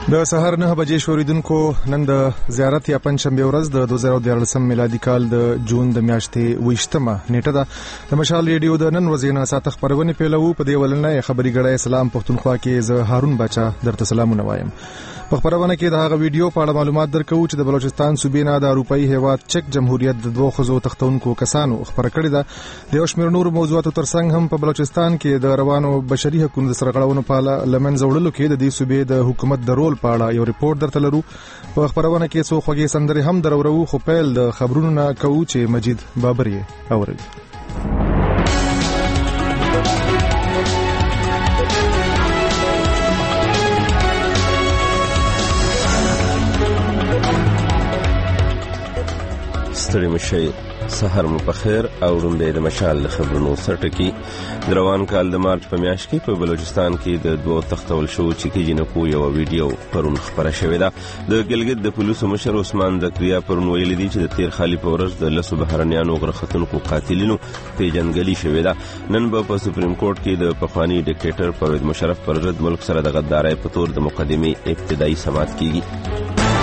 د سهار 9 بجې شوریدونکو نن د زیارت یا پنځشنبه ورځ د 2014 میلادي کال د جون د میاشتې 28مه نیټه ده. د مشال ریډیو د نن ورځې نه ساته خبرونه پیلو. په دې ولنه خبري غړای سلام پښتونخوا کې زه هارون بچا درته سلامونه وایم. په خبرونه کې د هغه ویډیو په اړه معلومات درکو چې د بلوچستان صوبې نه د اروپאי هیواد چک جمهوریت د دوه خزو تختونکو کسانو خبره کړې ده. د یو شمېر نور موضوعاتو ترڅنګ هم په بلوچستان کې د روانو بشري حقوقو د سرغړونو په اړه لمن زوړلو کې د دې صوبې د حکومت د رول په اړه یو ریپورت درته لرو. په خبرونه کې څو خوږې سندرې هم درورو. خو پیل د خبرونو نه کوو چې مجید بابر یې اوري. ستړي مشي سحر مو بخیر او وروندې د مشال خبرونو سرټکی. د روان کال د مارچ په میاشت کې په بلوچستان کې د دوه تختول شو چې جنکو یو ویډیو پرون خبره شوې ده. د ګلګت د پولیسو مشر عثمان زکریا پرون ویلي دي چې د تیر خالي په ورځ د لسو بهرنیانو غرختونکو قاتلینو پیژنګلي شوې ده. نن په سپریم کورټ کې د پخوانی ډیکټیټر پرویز مشرف پر ضد ملک سره د غدارۍ په تور د مقدمې ابتدایي سماعت کیږي.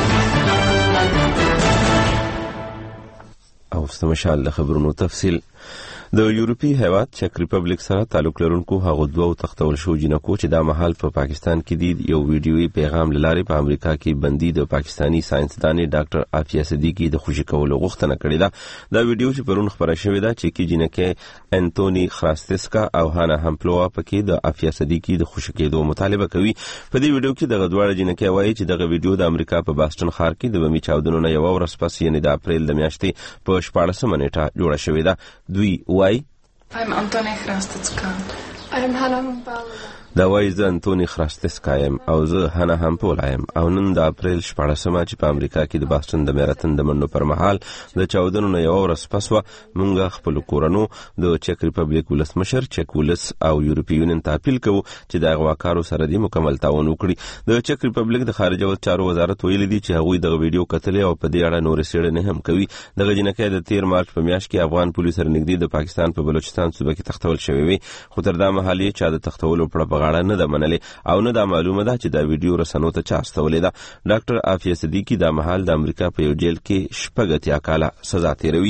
او استمشال د خبرونو تفصیل. د یورپی هیواد چک ریپبلیک سره تعلق لرونکو هغه دوه تختول شو جنکو چې د محل په پاکستان کې دي یو ویډیوي پیغام لاره په امریکا کې بندي د پاکستانی ساينسدان ډاکټر عافیه صدیقی د خوشی کولو غوښتنه کړې ده. دا ویډیو چې پرون خبره شوې ده چې جنکه انټونی خراستسکا او هانا همپلوا پکې د عافیه صدیقی د خوشی کېدو مطالبه کوي. په دې ویډیو کې د غدواړه جنکه وایي چې دغه ویډیو د امریکا په باستون ښار کې د بمي چاودنو نه یو ورځ پس یعنی د اپریل د میاشتې په 14 نیټه جوړه شوې ده. دوی وایي I'm Antonia Hrastecka. I'm Hana Hampala. دا وایي زه انټونی خراستسکا یم او زه هانا همپولا یم او نن د اپریل 14مه چې په امریکا کې د باستون د میراتن د منډو پر مهال د چاودنو نه یو ورځ پس مونږ خپل کورونو د چک ریپبلیک ولسمشر چک ولس او یورپی یونین ته اپیل کوو چې د غواکارو سره د مکمل تعاون وکړي. د چک ریپبلیک د خارجه چارو وزارت ویلي دی چې هغوی د ویډیو کتلې او په دې اړه نور څېړنې هم کوي. دغه جنکه د 13 مارچ په میاشت کې افغان پولیس سره نږدې د پاکستان په بلوچستان صوبه کې تختول شوی وي. خو تر دا مهال یې چا د تختولو په اړه نه ده منلې او نه دا معلومه ده چې دا ویډیو رسنیو ته چا استولې ده. ډاکټر عافیه صدیقی د محل د امریکا په یو جیل کې شپږ کاله سزا تیروي.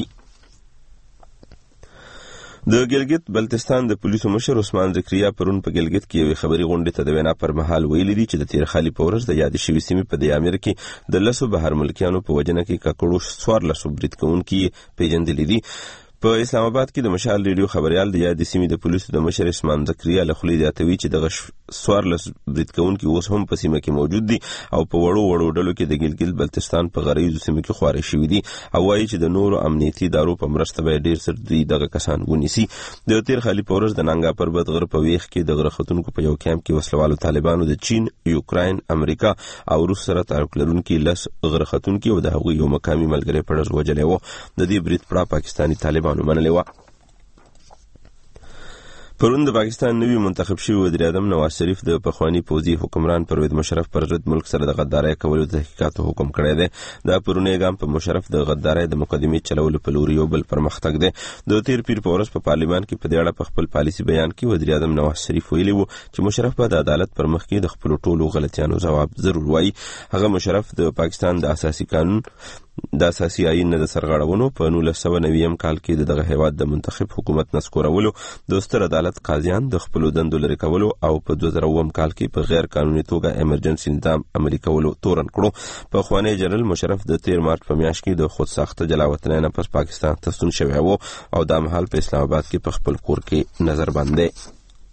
د ګلګت بلتستان د پولیسو مشر عثمان زکریا پرون په ګلګت کې یو خبري غونډه ته د وینا پر مهال ویلي دي چې د تیر خالي په ورځ د یاد شوی سیمې په د امریکا کې د لسو بهر ملکیانو په وجنه کې ککړو سوار لسو برید کوونکي پیژندل دي. په اسلام آباد کې د مشال ریډیو خبريال د یاد سیمې د پولیسو د مشر عثمان زکریا له خولې زیاتوي چې د سوارلس برید کوونکي اوس هم په سیمه کې موجود دي او په وړو ډلو کې د ګلګت بلتستان په غریزو سیمه کې خواري شوی دي او وايي چې د نورو امنیتي ادارو په مرسته به ډیر سر دوی دغه کسان ونیسي. د تیر خالي پورز د نانګا پربت غر په ویخ کې د غرختونکو په یو کیمپ کې وسلوالو طالبانو د چین، یوکراین، امریکا او روس سره تعلق لرونکي لس غرختونکو او د هغوی یو مقامي ملګری په ډز وجلې وو. د دې برید پړه پاکستانی طالبانو منلې و. پرون د پاکستان نوی منتخب شوی وزیر اعظم نواز شریف د پخوانی پوځي حکمران پرویز مشرف پر ضد ملک سره د غدارۍ کولو تحقیقات حکم کړی دی. دا پرونی ګام په مشرف د غدارۍ د مقدمې چلولو په لور یو بل پرمختګ دی. د تیر پیر په ورځ په پارلیمان کې په دې اړه په خپل پالیسي بیان کې وزیر اعظم نواز شریف ویلي وو چې مشرف به د عدالت پر مخ کې د خپل ټولو غلطیانو جواب ضرور وایي. هغه مشرف د پاکستان د اساسي قانون د اساسي آئین د سرغړونو په 1990 کال کې دغه هیواد د منتخب حکومت نسکورولو د ستر عدالت قاضیان د خپل دندو لري کولو او په 2009 کال کې په غیر قانوني توګه ایمرجنسي نظام عملي کولو تورن کړو. په خوانی جنرال مشرف د 13 مارچ په میاشت کې د خود ساخته جلاوطنۍ نه پس پاکستان ته ستون شوی وو او د محل په اسلام آباد کې په خپل کور کې نظر باندې.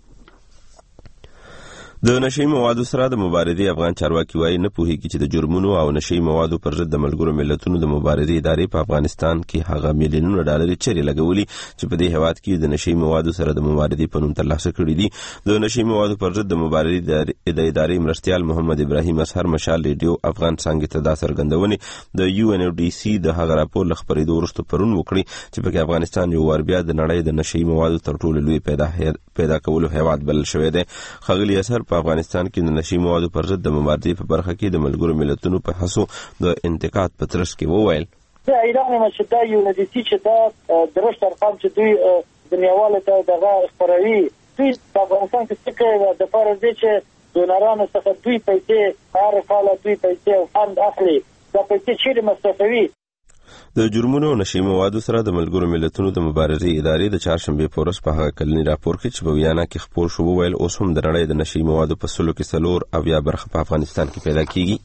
د نشئی موادو سره د مبارزې افغان چارواکي وایي نه پوهیږي چې د جرمونو او نشئی موادو پر ضد د ملګرو ملتونو د مبارزې ادارې په افغانستان کې هغه میلیونونه ډالر چیرې لګولي چې په دې هیواد کې د نشئی موادو سره د مبارزې په نوم ترلاسه کړي دي. د نشئی موادو پر ضد د مبارزې د ادارې مرستیال محمد ابراهیم اسهر مشال ریډیو افغان څنګه ته دا څرګندونې د UNODC د هغه راپور لخبرېدو وروسته پرون وکړي چې په افغانستان یو ور بیا د نړۍ د نشئی موادو تر ټولو لوی پیدا کولو هیواد بلل شوی دی. خغلی اسهر په افغانستان کې د نشئی موادو پر ضد د مبارزې په برخه کې د ملګرو ملتونو په هڅو د انتقاد په ترڅ کې وویل د ایران مشدا UNODC چې دا درشت ارقام چې دوی دنیاواله ته دغه خبروي دوی په افغانستان کې څه کوي د فرض دي چې دونرانو څخه دوی پیسې هر کال دوی پیسې او فند اخلي دا پیسې چیرې مصرفوي. د جرمونو او نشي موادو سره د ملګرو ملتونو د مبارزې ادارې د چهارشنبې په ورځ په هغه کلني راپور کې چې په ویانا کې خپور شو وویل اوس هم د نړۍ د نشي موادو په سلو کې 4 برخه په افغانستان کې پیدا کیږي.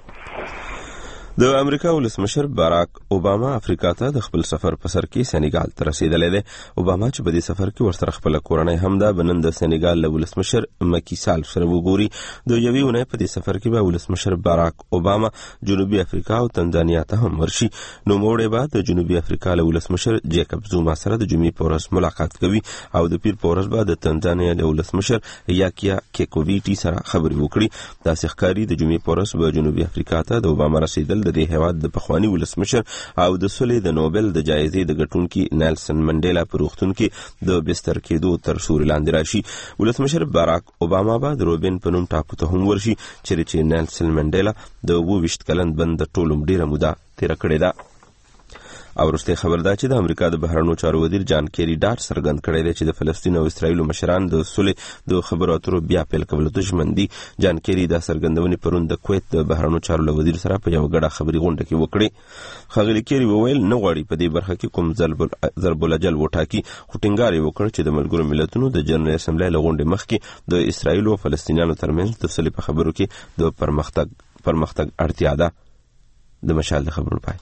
د امریکا ولسمشر باراک اوباما افریقا ته د خپل سفر په سر کې سېنیګال ته رسیدلی دی. اوباما چې په دې سفر کې ورسره خپل کورنۍ هم ده بنن د سېنیګال له ولسمشر مکی سال سره وګوري. د یوې اونۍ په دې سفر کې به ولسمشر باراک اوباما جنوبي افریقا او تنزانیا ته هم ورشي. نو موړې به د جنوبي افریقا له ولسمشر جیکب زوما سره د جمعې په ورځ ملاقات کوي او د پیر په ورځ به د تنزانیا له ولسمشر یاکیا کیکوویټي سره خبرې وکړي. داسې ښکاري د جمعې په ورځ به جنوبي افریقا ته د اوباما رسیدل د دې هیواد د پخواني ولسمشر او د سولې د نوبل د جایزې د ګټونکي نیلسن منډیلا په روغتون کې د بستر کېدو تر سوري لاندې راشي. ولسمشر باراک اوباما به د روبین په نوم ټاپو ته هم ورشي چې نیلسن منډیلا د 22 کلن بند د ټولو ډیره موده تیره کړې ده. او وروسته خبر ده چې د امریکا د بهرنیو چارو وزیر جان کیری ډاټ څرګند کړی دی چې د فلسطین او اسرایل مشران د سولې د خبرو اترو بیا پیل کولو ته ژمن دي. جان کیری دا څرګندونې پرون د کویت د بهرنیو چارو له وزیر سره په یو ګډه خبري غونډه کې وکړې. ښاغلي کیری وویل نه غواړي په دې برخه کې کوم ضرب الجل وټاکي خو ټینګار یې وکړ چې د ملګرو ملتونو د جنرال اسمبلی له غونډې مخکې د اسرایل او فلسطینیانو ترمنځ د سولې په خبرو کې د پرمختګ اړتیا ده. د مشال د خبرو پای.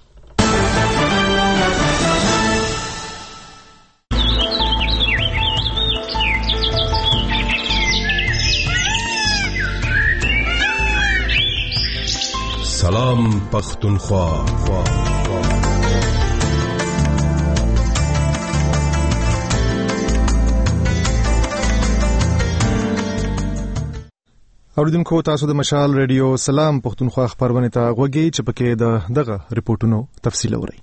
سلام پختونخوا. اوریدونکو تاسو د مشال ریډیو سلام پختونخوا خبرونه ته غوږی چې پکې د دغه ریپورتونو تفصیل اورئ.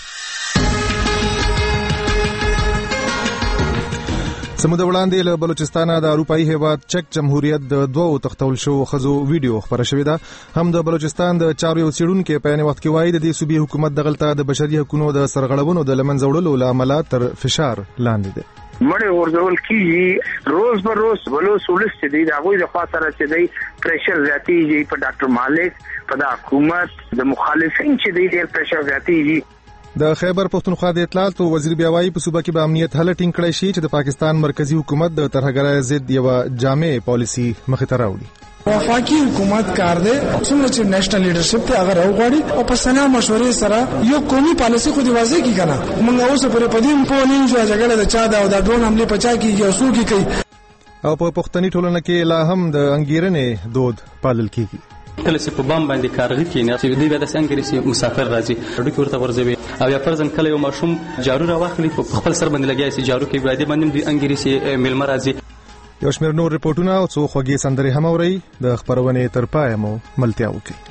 سمود وړاندې له بلوچستانه د اروپאי هیواد چک جمهوریت د دوو تختول شو خزو ویډیو خبره شوې ده. هم د بلوچستان د چارو یو څېړونکو په یوه وخت کې وایي د دې صوبې حکومت دغلطه د بشري حقوقو د سرغړونو د لمنځه وړلو لامل تر فشار لاندې ده. مړ ورزول کیږي روز به روز ولوس ولست دي دا غوي د خاطر چې دی پریشر زیاتیږي په ډاکټر مالک په د حکومت د مخالفین چې دی ډیر پریشر زیاتیږي. د خیبر پختونخوا د اطلاعات وزیر بیا وایي په صوبه کې به امنیت هله ټینګ کړی شي چې د پاکستان مرکزی حکومت د ترهګرۍ ضد یو جامع پالیسی مخې ته راوړي. وفاقي حکومت کار دی څومره چې نېشنل لیډرشپ ته اگر وغواړي او په سنا مشورې سره یو قومي پالیسی خو دی واضح کی کنه موږ اوس پر پدیم په نیم جو جګړه د چا دا او د ډرون حمله پچا کیږي او سو کی کوي او په پښتني ټولنه کې لا هم د انګیرنې دود پالل کیږي. کله چې په بام باندې کارغې کېنه چې دوی به د څنګه مسافر راځي ډوکی ورته ورځوي او یا فرضاً کله یو ماشوم جارو راواخلي په خپل سر باندې لګیای سي جارو کې باندې باندې دوی انګریسي ملما راځي. یو شمېر نور ریپورتونه او څو خوږې سندرې هم اورئ. د خبرونې تر پایه مو ملتیا وکړئ.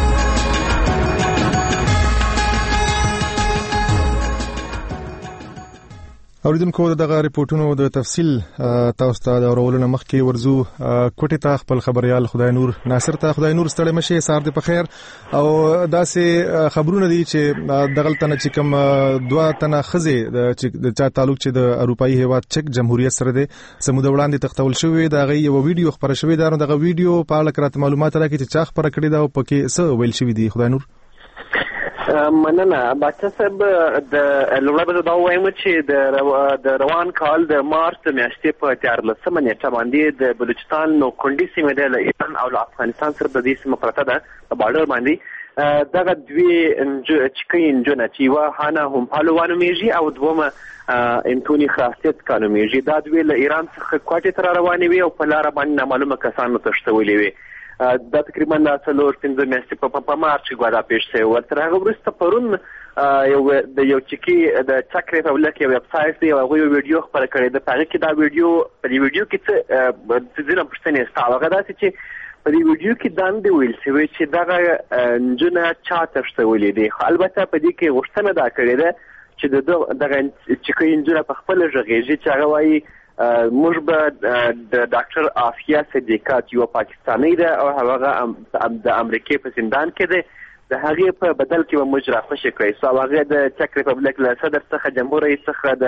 اوریدونکو دغه ریپورتونو د تفصیل تاسو ته د اورولو مخکې ورزو کوټه ته خپل خبريال خدای نور ناصر ته خدای نور ستړي مشه سار دې په خیر او داسې خبرونه دي چې دغلطه نه چې کوم دوا تنه خزه د چا تعلق چې د اروپאי هیواد چک جمهوریت سره دی سمود وړاندې تختول شوې دا غي یو ویډیو خبره شوې دا دغه ویډیو په اړه کرات معلومات راکړي چې چا خبره کړې دا او پکې څه ویل شوې دي خدای نور. مننه باچا صاحب د لوړه دا وایم چې د روان کال د مارچ میاشتې په 14 نیټه باندې د بلوچستان نو کندي سیمه د ایران او افغانستان سره د دې سیمه پرته ده په بارډر باندې دغه دوی چکین جونه چې وا هانا هم پالوانو میږي او دومره انټونی خاصیت کانو میږي دا دوی له ایران څخه کوټه تر روانې وي او په لار باندې نامعلومه کسانو تښتولې وي. دا تقریبا څلور پنځه میاشتې په مارچ کې غواړه پیښ شوی ورته هغه وروسته پرون یو چکی د چک ریپبلیک یو ویب سایټ دی او هغه ویډیو خبره کړې ده په هغه کې دا ویډیو کې څه ځینې پوښتنې شته هغه دا چې په دې ویډیو کې دا ویل شوی چې دغه نجونه چا تښتولې دي البته په دې کې غوښتنه دا کړې ده چې دغه چکی نجونه په خپل ژغېږي چې هغه وایي موږ به د ډاکټر عافیه صدیقات یو پاکستانی ده او هغه د امریکای په زندان کې ده د هغه په بدل کې موږ راخښ کړی سو هغه د چک ریپبلیک له صدر څخه جمهور رئیس څخه د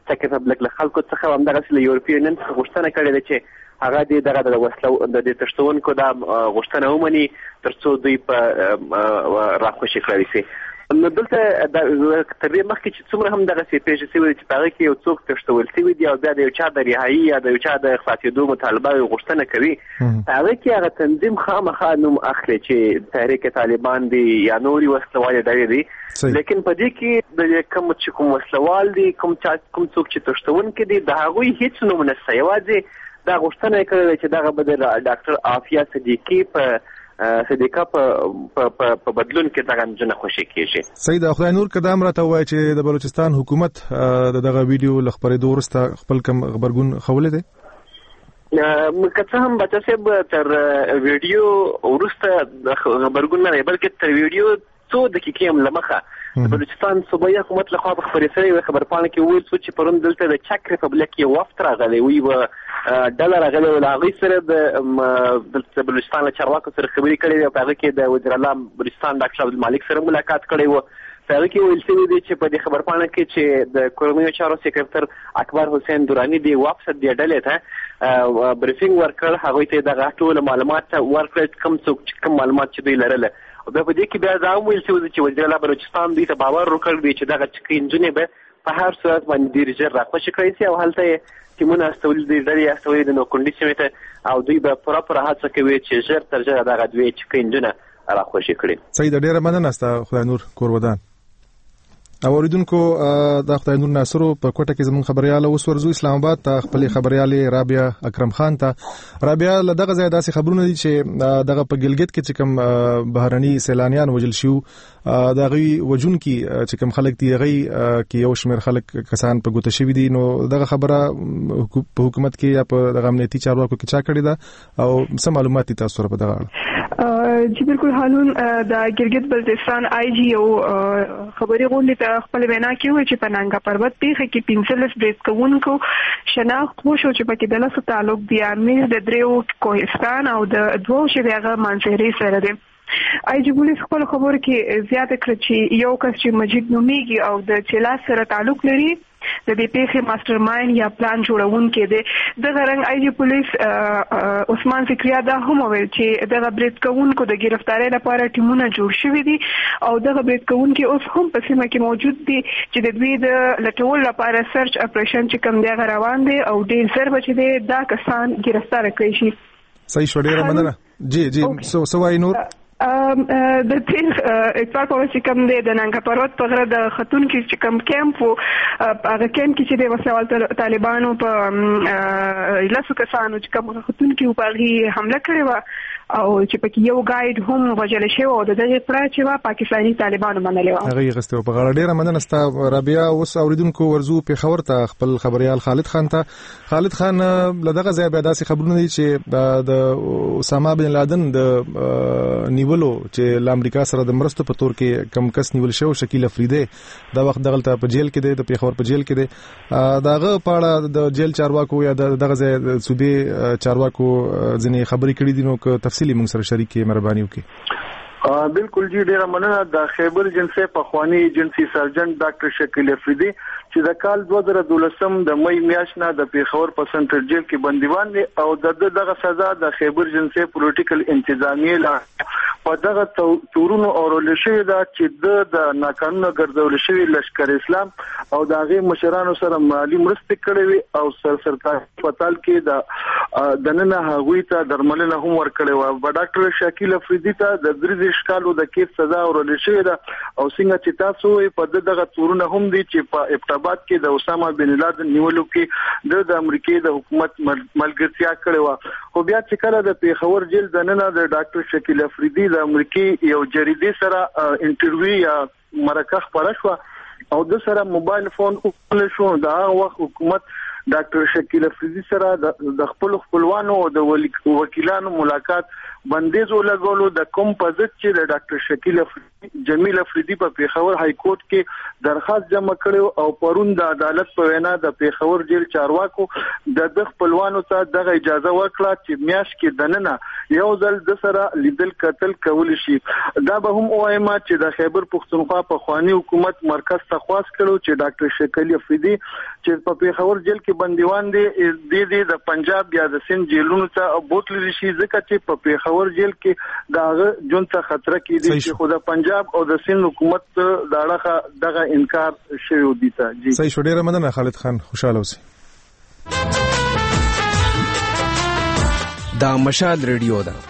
چک ریپبلیک له خلکو څخه همدغسې له یورپي یونین څخه غوښتنه کړې ده چې هغه دغه د وسلو د تښتونکو دا غوښتنه ومني تر څو دوی په راخوشي کړی شي. نو دلته تر دې مخکې چې څومره هم دغسې پېښې شوې چې په هغه کې یو څوک تښتول شوي دي او بیا د یو چا د رهایي یا د یو چا د خلاصېدو مطالبه غوښتنه کوي، هغه کې هغه تنظیم خامخا نوم اخلي چې تحریک طالبان دی یا نورې وسلوالې ډلې دي، لیکن په دې کې د کوم وسلوال دي کوم څوک چې تښتونکي دي د هغوی هېڅ نوم نشته. یوازې دا غوښتنه یې کړې ده چې دغه به د ډاکټر عافیه صدیقه په بدلون کې دغه نجونه خوشي کېږي. سید خدای نور کدام راته وایي چې د بلوچستان حکومت دغه ویډیو له خپرېدو وروسته خپل کوم خبرګون ښولی دی؟ که څه هم بچه صاحب تر ویډیو وروسته خبرګون نه دی، بلکې تر ویډیو څو دقیقې هم له مخه د بلوچستان صوبایي حکومت لخوا په خپرې شوې یوې خبرپاڼه کې وویل شو چې پرون دلته د چک ریپبلیک یو وفد راغلی و، یوه ډله راغلې وه، له هغوی سره د بلوچستان له چارواکو سره خبرې کړې وې. په هغه کې د وزیر اعلی بلوچستان ډاکټر عبدالمالک سره ملاقات کړی و. په هغه کې ویل شوي دي چې په دې خبرپاڼه کې چې د کورنیو چارو سکرټر اکبر حسین دراني دی واپس دې ډلې ته بریفینګ ورکړ، هغوی ته دغه ټول معلومات ورکړل کوم معلومات چې دوی لرله. او بیا په دې کې بیا دا هم ویل شوي چې وزیر اعلی بلوچستان دوی ته باور ورکړ دی چې دغه چکې نجونې به په هر صورت باندې ډېر ژر راخوشي کړی شي او هلته یې ټیمونه استولي دي، ډلې استولي د نوکونډي سیمې ته، او دوی به پوره هڅه کوي چې ژر تر ژره دغه دوې چکې نجونه راخوشي کړي. سید ډېره مننه ستا خدای نور کورودان. او اوریدونکو د خدای نور ناصرو په کوټه کې زمون خبريال اوس ورزو اسلام آباد ته خپل خبريالې رابعه اکرم خان ته. رابعه لدغه ځای داسې خبرونه دي چې دغه په ګلګت کې چې کوم بهرني سیلانیان وجل شو دغه وجون کې چې کوم خلک دی غي کې یو شمېر خلک کسان په ګوته شوی دي، نو دغه خبره په حکومت کې یا په دغه امنیتي چارواکو کې چا کړی ده او څه معلومات دي تاسو په دغه اړه؟ جی بالکل هارون، د ګلګت بلتستان آی جی او خبري غونډې ته خپل وینا کې وایي چې په نانګا پروت پیښه کې 15 بریټ کوونکو شناخت وشو چې پکې د لاسو تعلق دی امیر د دریو کوهستان او د دوه شریغه منځري سره دی. آی جی پولیس خپل خبر کې زیاته کړ چې یو کس چې مجید نومیږي او د چلا سره تعلق لري د دې پیښې ماستر مایند یا پلان جوړونکي دی. د غرنګ آی جی پولیس عثمان فکریا دا هم ویل چې د بریټ کوونکو د گرفتاری لپاره ټیمونه جوړ شوي دي او د بریټ کوونکو اوس هم په سیمه کې موجود دي چې د دوی د لټول لپاره سرچ اپریشن چې کوم دی روان دي او ډیر ژر به چې دا کسان گرفتار کړي شي. صحیح شو، ډیره مننه. جی سوای نور د تیر اتفاق په واسه کوم دی د نانګا پروت په غره د خاتون کې چې کوم کیمپ وو، هغه کیمپ کې چې د وسوال طالبانو په لاسو کسانو چې کوم خاتون کې په هغه حمله کړې و او چې پکې یو ګایډ هم وژل شوی او د دې پړه چې وا پاکستاني طالبانو منلې و. هغه غستو په غاړه. ډیره مننه ستا رابعه. اوس اوریدونکو ورزو په خبر ته خپل خبريال خالد خان ته. خالد خان لدغه ځای به داسې خبرونه دي چې د اسامه بن لادن د نیولو چې امریکا سره د مرستو په تور کې کم کس نیول شو شکیل افریدی دا وخت دغلته په جیل کې دی، د پیښور په جیل کې دی. داغه پاړه د جیل چارواکو یا دغه ځای د صوبې چارواکو ځنې خبرې کړې دي، نو که تفصیلی موږ سره شریک مهرباني وکړي. بالکل جی، ډیره مننه. د خیبر جنسي پخوانی ایجنسی سرجن ډاکټر شکیل افریدی چې د کال 2012 د مې میاشت نه د پیښور په سنټرل جیل کې بندیوان دي او دغه سزا د خیبر جنسي پولیټیکل انتظامیه لا په دغه تورونو اورول شوی دا چې د ناقانونه ګرځول شوی لشکر اسلام او د هغه مشرانو سره مالی مرستې کړې وي او سرکاري هسپتال کې د نننه هغوی ته درملنه هم ورکړې و. ډاکټر شکیل افریدی ته د 30 کالو د کیس سزا اورول شوی دا او څنګه چې تاسو په دغه تورونه هم دي چې په ابتابات کې د اسامه بن لادن نیولو کې د امریکای د حکومت ملګرتیا کړې و. خو بیا چې کله د پیښور جیل د نننه د ډاکټر شکیل افریدی د امریکای یو جریدې سره انټرویو یا مرکه خبره شو او د سره موبایل فون وکړل شو، دا وخت حکومت ډاکټر شکیل افریدي سره د خپلوانو او د وکیلانو ملاقات بندیز ولګولو د کوم پزت چې د ډاکټر شکیل جمیل افریدي په پیښور های کورټ کې درخواست جمع کړو او پرون د عدالت په وینا د پیښور جیل چارواکو د خپلوانو ته دغه اجازه ورکړه چې میاش کې دننه یو ځل د سره لیدل قتل کول شي. دا به هم وایم چې د خیبر پښتونخوا په خواني حکومت مرکز ته خواست کړو چې ډاکټر شکیل افریدي چې په پیښور جیل کې بندیوان دي د پنجاب یا د سند جیلونو ته بوتل شي ځکه چې په پیښور جیل کې داغه جون ته خطر کې دي چې خو د پنجاب او د سند حکومت دغه انکار شوی دی ته. جی صحیح شو. ډیره مننه خالد خان، خوشاله اوسئ. دا مشال ریډیو ده.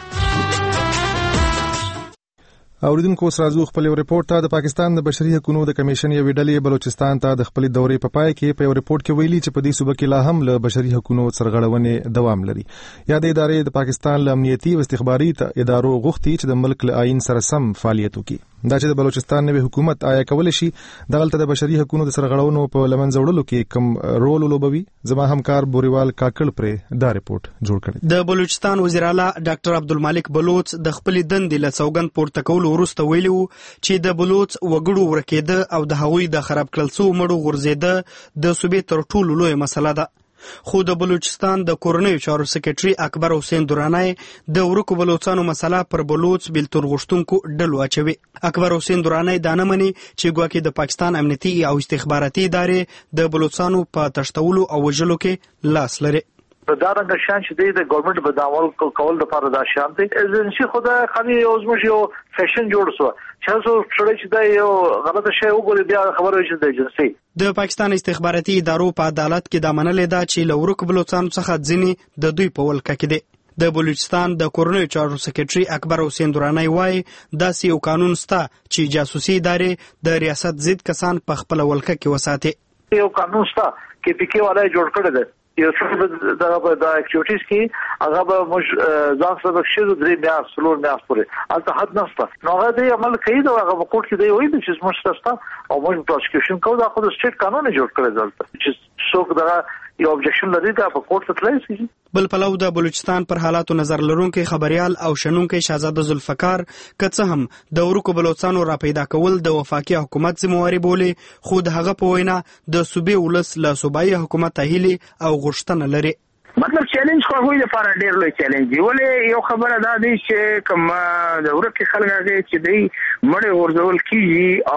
اوریدونکو اوس راځو خپل ریپورت ته. د پاکستان د بشري حقوقو د کمیشن یو ډلې بلوچستان ته د خپل دورې په پای کې په یو ریپورت کې ویلي چې په دې صوبه کې لا هم له بشري حقوقو سرغړونې دوام لري. یا د ادارې د پاکستان له امنیتي او استخباري ادارو غوښتي چې د ملک له آئین سره سم فعالیت وکړي. دا چې د بلوچستان نوې حکومت آیا کول شي دغلته د بشري حقوقو د سرغړونو په لمنځه وړلو کې کوم رول ولوبوي. زما همکار بوریوال کاکل پرې دا ریپورت جوړ کړی. د بلوچستان وزیر اعلی ډاکټر عبدالمالک بلوچ د خپل دندې له سوګند پورته کولو وروسته ویلي چې د بلوچ وګړو ورکېده او د هغوی د خراب کړل شوو مړو غورځېده د صوبې تر ټولو لویه مسله ده. خو د بلوچستان د کورنیو چارو سکرټري اکبر حسین درانی د ورکو بلوچستانو مسله پر بلوچ بیلتون غوښتونکو ډلو اچوي. اکبر حسین درانی دا نه مني چې ګواکې د پاکستان امنیتي او استخباراتي ادارې د بلوچستانو په تشتولو او وژلو کې لاس لري. دا رنګ شان چې د ګورنمنت په داول کول د لپاره دا شان دي چې خدای خالي اوسمش یو فیشن جوړ شو چې څو چې دا یو غلطه شی وګوري بیا خبره شي د ایجنسي د پاکستان استخباراتي ادارو په عدالت کې دا منلې ده چې لورک بلوچستان څخه ځینې د دوی په ولکه کې دي. د بلوچستان د کورنیو چارو سکرټري اکبر حسین درانی وايي داسې یو قانون شته چې جاسوسي ادارې د ریاست ضد کسان په خپل ولکه کې وساتي. یو قانون شته کې پکې والای جوړ کړی دی یو څه د اکټیویټیز کې هغه به موږ ځان سره شې درې بیا سلور بیا پورې البته حد نشته نو هغه دی عمل کوي دا هغه په کوټ کې دی وایي چې موږ تاسو او موږ پروسیکیوشن کوو دا خو د سټیټ قانون جوړ کړی دلته چې څوک دا یو objection لري دا په کوټ ته تللی شي. بل پلو د بلوچستان پر حالاتو نظر لرونکي خبريال او شنونکي شهزاده ذوالفقار کڅه هم د ورکو بلوچستانو را پیدا کول د وفاقي حکومت ذمہواری بوله خود هغه په وینا د صوبې ولس له صوبایي حکومت هیلي او غوښتنه لري. مطلب چیلنج خو هوی د فار ډیر لوی چیلنج دی ولې یو خبره دا دی چې کوم د ورکه خلک هغه چې دی مړ ورزول کیږي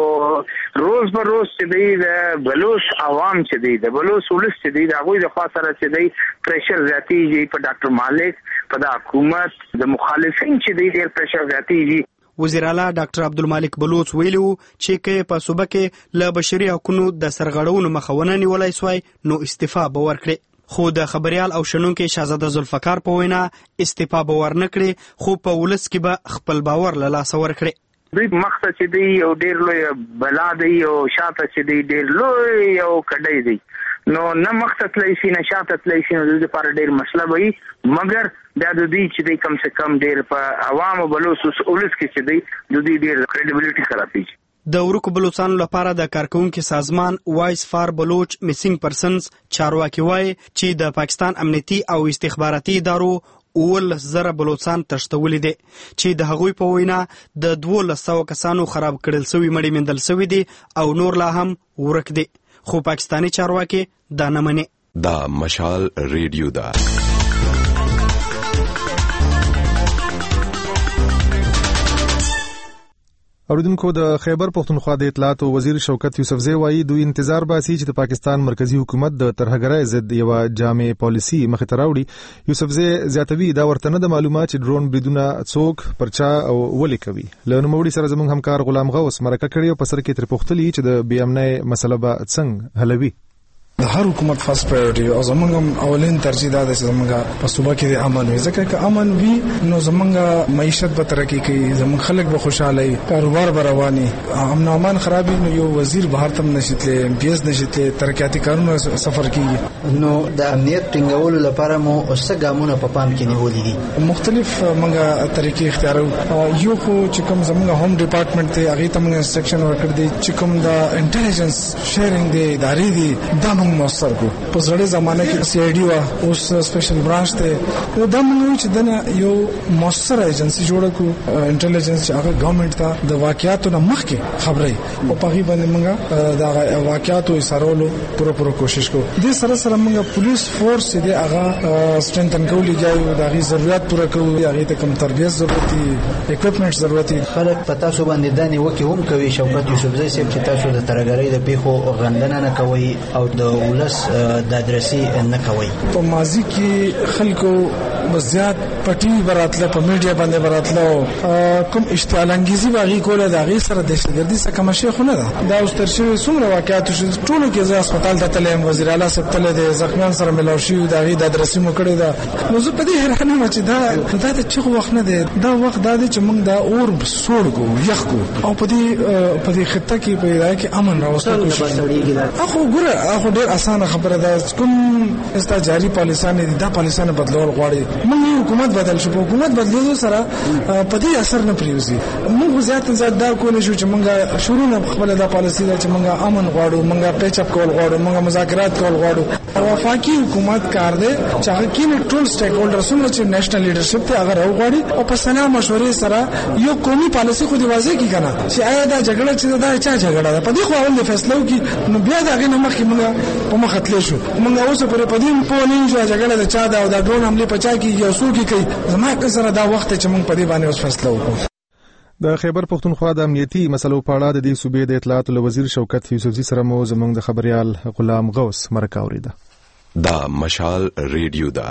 او روز به روز چې دی د بلوچ عوام چې دی د بلوچ ولس چې دی د هغه د خاصره چې دی پریشر زیاتیږي په ډاکټر مالک په د حکومت د مخالفین چې دی ډیر پریشر زیاتیږي. وزیر اعلی ډاکټر عبدالمالک بلوچ ویلو چې کې په صوبه کې له بشري حقوقو د سرغړونو مخاونه نیولای سوی نو استعفا به ورکړي. خو د خبريال او شنونکي شهزاده ذوالفقار په وینا استعفا به ورنکړي خو په ولس کې به خپل باور له لاسه ورکړي. دوی مخته چې دی یو ډیر لوی بلا دی او شاته چې دی ډیر لوی یو کډی دی نو نه مخته تللی شي نه شاته تللی شي نو د لپاره ډیر مسله وي مګر دا د دې چې دی کم سے کم ډیر په عوامو بلوچ ولس کې چې دی د دې ډیر کریډیبিলিټي خرابېږي. د ورکو بلوچستان لپاره د کارکونکو سازمان وایس فار بلوچ میسینګ پرسنز چارواکي وایي چې د پاکستان امنیتي او استخباراتي ادارو 1,000 بلوچستان تشتولې دي چې د هغوی په وینا د 200 کسانو خراب کړل شوی مړي مندل شوی دي او نور لا هم ورک دي خو پاکستاني چارواکي دا نه مني. دا مشال ریډیو دا اوریدونکو د خیبر پښتونخوا د اطلاعات وزیر شوکت یوسفزی وایي دوی انتظار باسي چې د پاکستان مرکزی حکومت د ترهګرۍ ضد یو جامع پالیسي مخ ته راوړي. یوسفزی زیاتوي دا ورته نه د معلومات چې ډرون بریدونه څوک پرچا او ولې کوي. له نوموړي سره زموږ همکار غلام غوث مرکه کړې او په سر کې تر پوښتلي چې د بې امنۍ مسله به څنګه حلوي. د هر حکومت فرست پرایورټي او زمونږ اولین ترجیح ده چې زمونږ په صوبه کې د امن وي ځکه چې امن وي نو زمونږ معیشت به ترقی کوي زمونږ خلک به خوشاله وي کاروبار به رواني امن او امان خرابي نو یو وزیر بهر تم نشیتله امپیز نشیتله ترقیاتي کارونه سفر کیږي نو د امنیت ټینګولو لپاره مو اوسه ګامونه په پام کې نیولې دي مختلف مونږه طریقې اختیارو یو خو چې کوم زمونږ هوم ډپارټمنټ ته هغه تم سیکشن ورکړ دي چې کوم د انټيليجنس شیرینګ دی ادارې دي دا موږ موثر کو په زړه زمانه کې سی آی ډي وا اوس سپیشل برانچ ته دا موږ چې دنه یو موثر ایجنسی جوړ کو انټيليجنس چې هغه ګورنمنت ته د واقعیاتو نه مخکې خبرې او په غي باندې موږ دا واقعیاتو سرولو پوره کوشش کو دې سره موږ پولیس فورس دې هغه سټرنتن کولی جایو دا غي ضرورت پوره کوو هغه ته کم تربیت ضرورت دي اکوپمنټ ضرورت دي خلک پتا سو باندې دانی وکي هم کوي شوکت یوسفزئی صاحب چې تاسو د ترګری د پیخو غندنه نه کوي او د ولس د ادرسي نه کوي په ماضي کې خلکو زیات پټي براتله په میډیا باندې براتله کوم اشتعال انګیزي باغی کوله دا غي سره دهشتګردي څخه کوم شي خو نه دا اوس تر شوی څومره واقعیت شو ټولو کې ځا هسپتال ته تلم وزیر اعلی صاحب تل د زخمیان سره ملاو شي دا غي د ادرسي مو کړی دا نو زه په دې حیرانه چې دا ته چې وخت نه دی دا وخت دا چې موږ دا اور سوړ کو یخ کو او په دې خطه کې په دې کې امن راوستل کوشش اخو ګوره اخو ډېر اسانه خبره ده کوم استا جاری پالیسانه دي دا پالیسانه بدلول غواړي موږ حکومت بدل شو حکومت بدلیدو سره په دې اثر نه پریوزي موږ زیات دا کول شو چې موږ شروع نه خپل دا پالیسي چې موږ امن غواړو موږ پیچ اپ کول غواړو موږ مذاکرات کول غواړو وفاقي حکومت کار دی چې هغه کې ټول سټیک هولډرسونه چې نېشنل لیډرشپ ته هغه راوغواړي او په سنا مشورې سره یو قومي پالیسي خو دی واضح کی کنه چې آیا دا جګړه چې دا چا جګړه ده په دې خو اول فیصله وکي نو بیا دا غي نه مخکې موږ په مخ تللی شو موږ اوس پر پدیم په نینجو جګړه ده چا دا او دا ډرون حمله پچا کی یو څوک کوي زما سره دا وخت چې موږ په دې باندې اوس فیصله وکړو د خیبر پختونخوا د امنیتي مسلو په اړه د دې صوبې د اطلاعات وزیر شوکت یوسفزئی سره مو زموږ د خبريال غلام غوث مرکه اوریده دا مشال ریډیو دا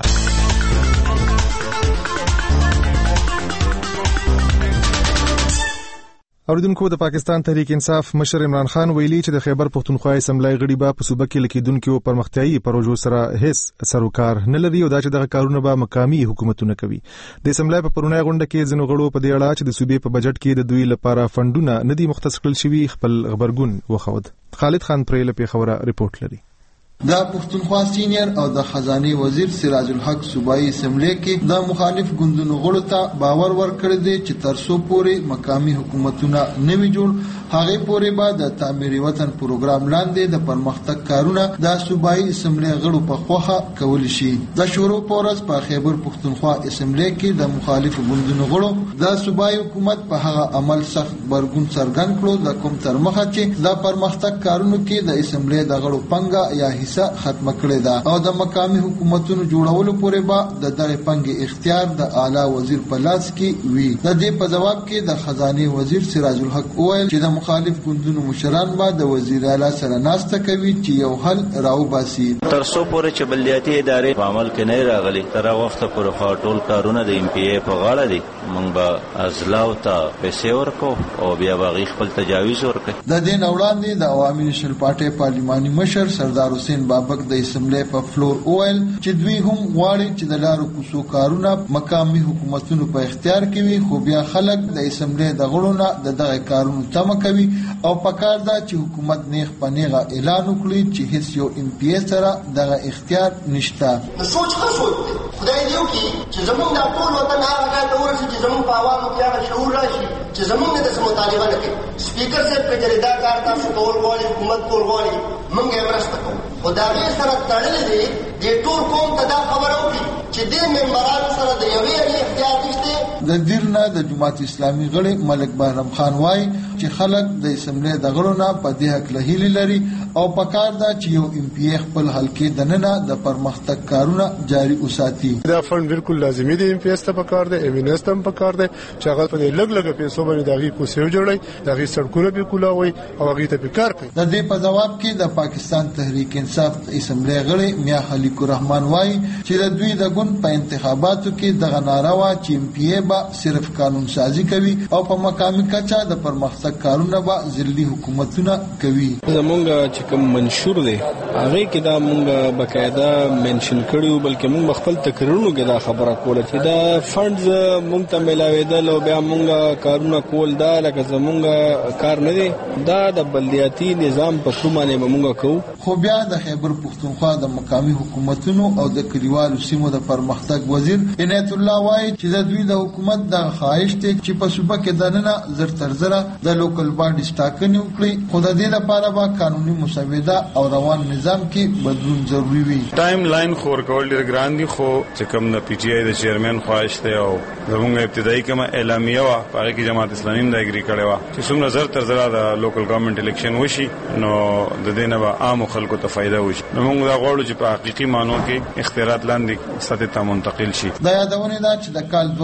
اوریدونکو د پاکستان تحریک انصاف مشر عمران خان ویلي چې د خیبر پختونخوا اسمبلی غړي به په صوبه کې لیکیدونکو پرمختیايي پروژو سره هیڅ سروکار نه لري او دا چې دغه کارونه به مقامي حکومتونه کوي د اسمبلی په پرونی غونډه کې ځینو غړو په دې اړه چې د صوبې په بجټ کې د دوی لپاره فندونه نه دي مختص کړل شوي خپل خبرګون وخود خالد خان پرې له پیښوره ریپورت لري دا پښتونخوا سینیئر او د خزانه وزیر سراج الحق صوبایي اسمبلی کې د مخالف ګوندونو غړو ته باور ورکړی دی چې ترسو پورې مقامي حکومتونه نوي جوړ هغه پورې به د تعمیر وطن پروګرام لاندې د پرمختګ کارونه د صوبایي اسمبلی غړو په خوخه کول شي د شورو پورس په خیبر پښتونخوا اسمبلی کې د مخالف ګوندونو غړو د صوبایي حکومت په هغه عمل سخت برګون څرګند کړو د کوم تر مخه چې د پرمختګ کارونو کې د اسمبلی د غړو پنګه یا ختم کړی دا او د مقامي حکومتونو جوړولو پورې به د دغه پنګ اختیار د اعلی وزیر په لاس کې وي د دې په جواب کې د خزانه وزیر سراج الحق وویل چې د مخالف ګوندونو مشران به د وزیر اعلی سره ناسته کوي چې یو حل راوباسي تر څو پورې چې بلدیاتي ادارې په عمل کې نه راغلي تر وخت پورې ټول کارونه د ام پی ای په غاړه دي موږ به ازلاو ته پیسې ورکو او بیا به خپل تجاویز ورکړي د دې وړاندې د عوامي نېشنل پارټي پارلماني مشر سردار حسین بابک د اسمبلی په فلور اویل چې دوی هم غواړي چې د لارو کوڅو کارونه مقامي حکومتونو په اختیار کې وي خو بیا خلک د اسمبلی د غړو نه دغه کارونو تمه کوي او پکار دا چې حکومت نیغ پنیغه اعلان وکړي چې هیڅ یو ام پی ای سره دغه اختیار نشته سوچ خدای دې وکړي چې زمونږ د ټول وطن هغه ځای ته ورسي چې زمونږ په عوامو کې هغه شعور راشي چې زمونږ د مطالبه نه کوي سپیکر صاحب په جریدا کار تاسو ټول غواړي حکومت ټول غواړي موږ یې مرسته کوو خدای سره تړلې دي د ټول قوم ته دا خبره وکړي چې د ممبرانو سره د یوې اختیار نشته د دیرنا د جماعت اسلامي غړي ملک بهرام خان وای چې خلک د اسمبلی د غړو نه په دې حق لهیلي لري او پکار دا چې یو ام پی ای خپل حل کې دننه د پرمختګ کارونه جاری وساتي دا فند بالکل لازمي دی ام پی ایس ته پکار دی ام ان ایس ته پکار دی چې هغه په لګ پیسو باندې دغه کوسیو جوړي دغه سړکونه به کولاوي او هغه ته پکار کوي د دې په جواب کې د پاکستان تحریک انصاف اسمبلی غړي میا خلیق الرحمن وای چې د دوی د ګوند په انتخاباتو کې دغه ناروا چې ام پی ای با صرف قانون سازي کوي او په مقامي کچا د پرمختګ کارونه با ځلي حکومتونه کوي زمونږ چې کوم منشور دی هغه کې دا مونږ بقاعده منشن کړیو بلکې مونږ خپل تقریرونو کې دا خبره کوله چې دا فندز مونږ ته ملاوېدل او بیا مونږ کارونه کول دا لکه زمونږ کار نه دی دا د بلدیاتي نظام په څومره مونږ کوو خو بیا د خیبر پښتونخوا د مقامي حکومت حکومتونو او د کلیوالو سیمو د پرمختګ وزیر عنایت الله وایي چې د دوی د حکومت د خواهش ته چې په صوبه کې دننه زر تر زره د لوکل باډي ټاکنې وکړي، خو د دې لپاره به قانوني مسوده او روان نظام کې بدلون ضروري وي. ټایم لاین خور کول ډیر ګران دي، خو چې کوم د پی ټی آی د چیرمن خواهش ته او زموږ ابتدایي کومه اعلامیه وا هغه کې جماعت اسلامي د اګری کړي وا چې څومره زر تر زره د لوکل ګورنمنت الیکشن وشي نو د دې نه به عام خلکو ته فائدہ وشي. نو موږ دا غواړو چې په حقيقي معنی کې اختیارات لاندې سطح ته منتقل شي. دا یادونه ده چې د کال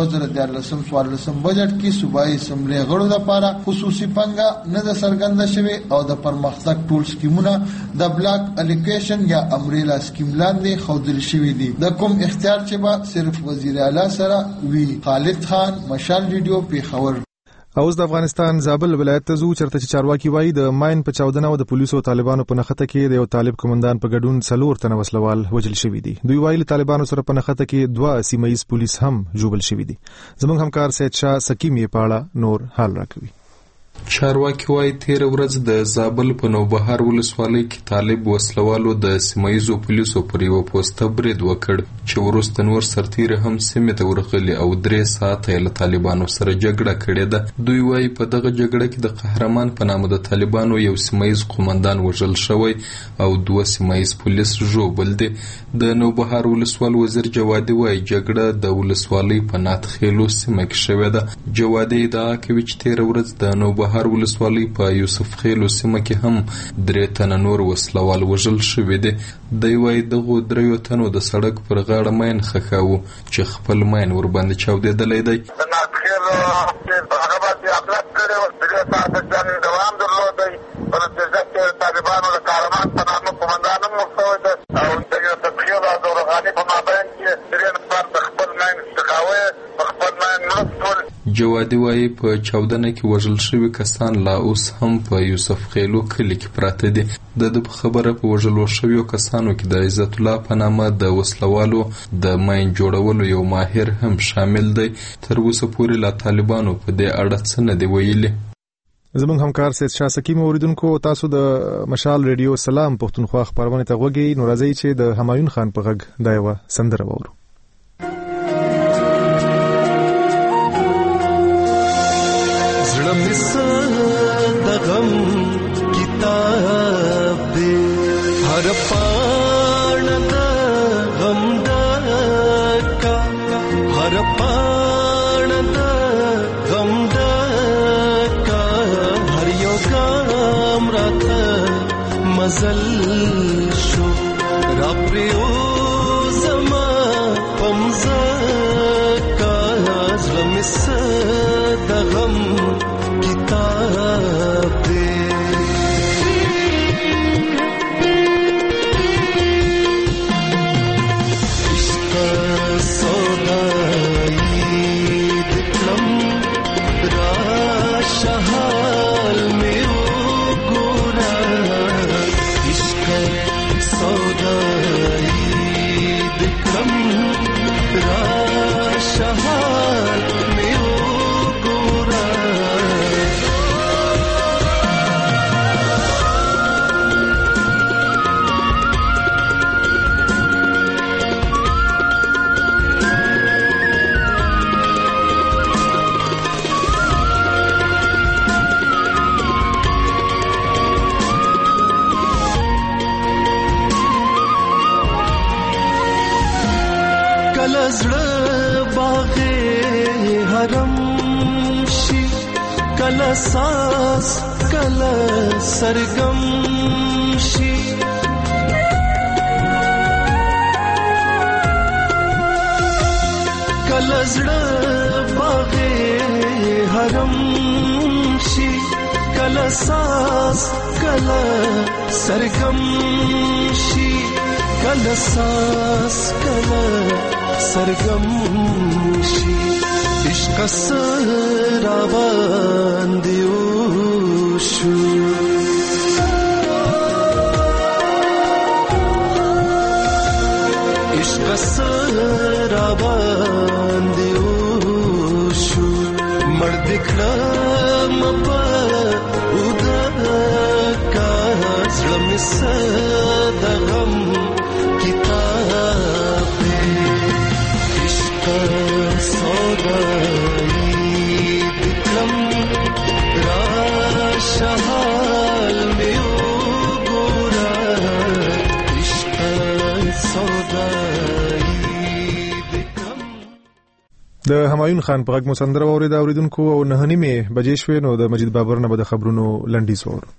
2014 بجټ کې صوبایي اسمبلی غړو لپاره خصوصي پنګه نه د سرګند شوی او د پرمختګ ټول سکیمونه د بلاک الیکیشن یا امریلا سکیم لاندې خوذل شوی دي. د کوم اختیار چې به صرف وزیر اعلی سره وی. خالد خان، مشال ریډیو، پیښور. اوس د افغانستان زابل ولایت ته ځو چرته چې چارواکي وایي د ماین په چاودنه او د پولیسو طالبانو په نخته کې د یو طالب کمانډان په ګډون 4 تنه وسلوال وژل شوی دي. دوی وایي طالبانو سره په نخته کې 2 سیمایي پولیس هم جوړل شوی دي. زموږ همکار سید شاه سکیم یې پاړه نور حال راکوي. چارواکي وايي تیر ورځ د زابل په نوبهار ولسوالۍ کې طالب وسلوالو د سیمایي پولیسو پر یو پوسټ برید وکړ چې وروسته نور سرتیر هم سیمه ته ورغلي او 3 ساعته له طالبانو سره جګړه کړې ده. دوی وايي په دغه جګړه کې د قهرمان په نامه د طالبانو یو سیمایي قومندان وژل شوی او 2 سیمایي پولیس ژوبل دي. د نوبهار ولسوال وزیر جوادي وايي جګړه د ولسوالۍ په ناتخیلو سیمه کې شوې ده. جوادي ادعا کوي چې تیر ورځ د نوبهار ولسوالۍ په یوسف خیلو سیمه کې هم 3 تنه نور وسلوال وژل شوی دي. دوی وايي دغه 3 تنو د سړک پر غاړه ماین خښاوه چې خپل ماین ور باندې چاودېدلی دی. د ناتخیل هغه باندې اپلاټ کړی و 3 ساعته جنګ دوام درلودی. په نتیجه کې طالبانو د قهرمان په نامه قومندان هم ورسوی دی او د یوسف خیل او دورغاني په مابین کې 3 نفر د خپل ماین څخه په خپل ماین مړه شول. جوادي وايي په چاودنه کې وژل شوي کسان لا اوس هم په یوسف خیلو کلي کې پراته دي. د خبره په وژلو شویو کسانو کې د عزت الله په نامه د وسلوالو د ماین جوړولو یو ماهر هم شامل دی. تر اوسه پورې لا طالبانو په دې اړه څه نه دی ویلي. زموږ همکار سید شاه سکیم اوریدونکو، تاسو د مشال ریډیو سلام پښتونخوا خبرونه ته غوږی نو راځي چې د همایون خان په غږ دا یو سندره وورو. غم کتاب دے ہر پان دا غم دا کا ہر پان دا غم دا کا ہر یو گام رات مزل شو را پریو زما پمزا کا غم دا غم کتاب دے عشق سودائی دکلم را شہال میں او گورا عشق سودائی دکلم را شہال میں او گورا زړه باغ حرم شي کله ساس کله سرګم شي کله زړه باغ حرم شي کله ساس کله سرګم شي کله ساس کله سرگم شی عشق سرابان دیو شو عشق سرابان دیو شو مرد کلام پا اودا کا زلم صدغم کتاب د همایون خان په غږ مو سندره واورېده اوریدونکو، او 9:30 بجې شوې، نو د مجید بابر نه به د خبرونو لنډیز واورو.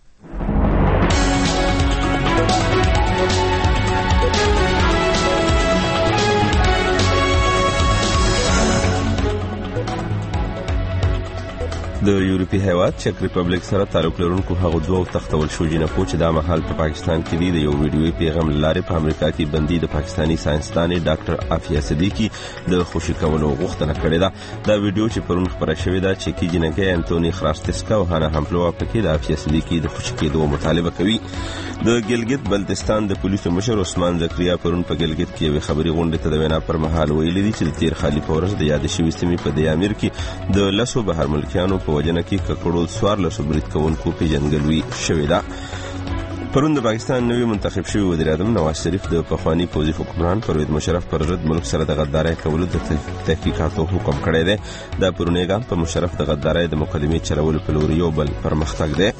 د یورپی هیواد چک ریپبلیک سره تعلق لرونکو هغو دوه تختول شو جنکو چې د مهال په پاکستان کې دی د یو ویډیوي پیغام لارې په امریکا کې بندي د پاکستانی ساينسدان ډاکټر عافیه صدیقی د خوشی کولو غوښتنه کړې ده. دا ویډیو چې پرون خبره شوې ده چې کی جنکه انټونی خراستسکا او هانا همپلو په کې د عافیه صدیقی د خوشی کېدو مطالبه کوي. د ګلګت بلتستان د پولیسو مشر عثمان زکریا پرون په ګلګت کې یو خبري غونډه ته د وینا پر مهال ویلي دي چې د تیر خالي پورس د یاد شوی سیمې په د امیر کې د لاسو بهر ملکیانو په وجنه کې ککړو سوار له برید کوونکو په جنګلوي شوې ده. پرون د پاکستان نوی منتخب شوی وزیر اعظم نواز شریف د پخوانی پوځي حکمران پرویز مشرف پر ضد ملک سره د غدارۍ کولو د تحقیقاتو حکم کړی دی. دا پرونی ګام په مشرف د غدارۍ د مقدمې چلولو په لور یو بل پرمختګ دی.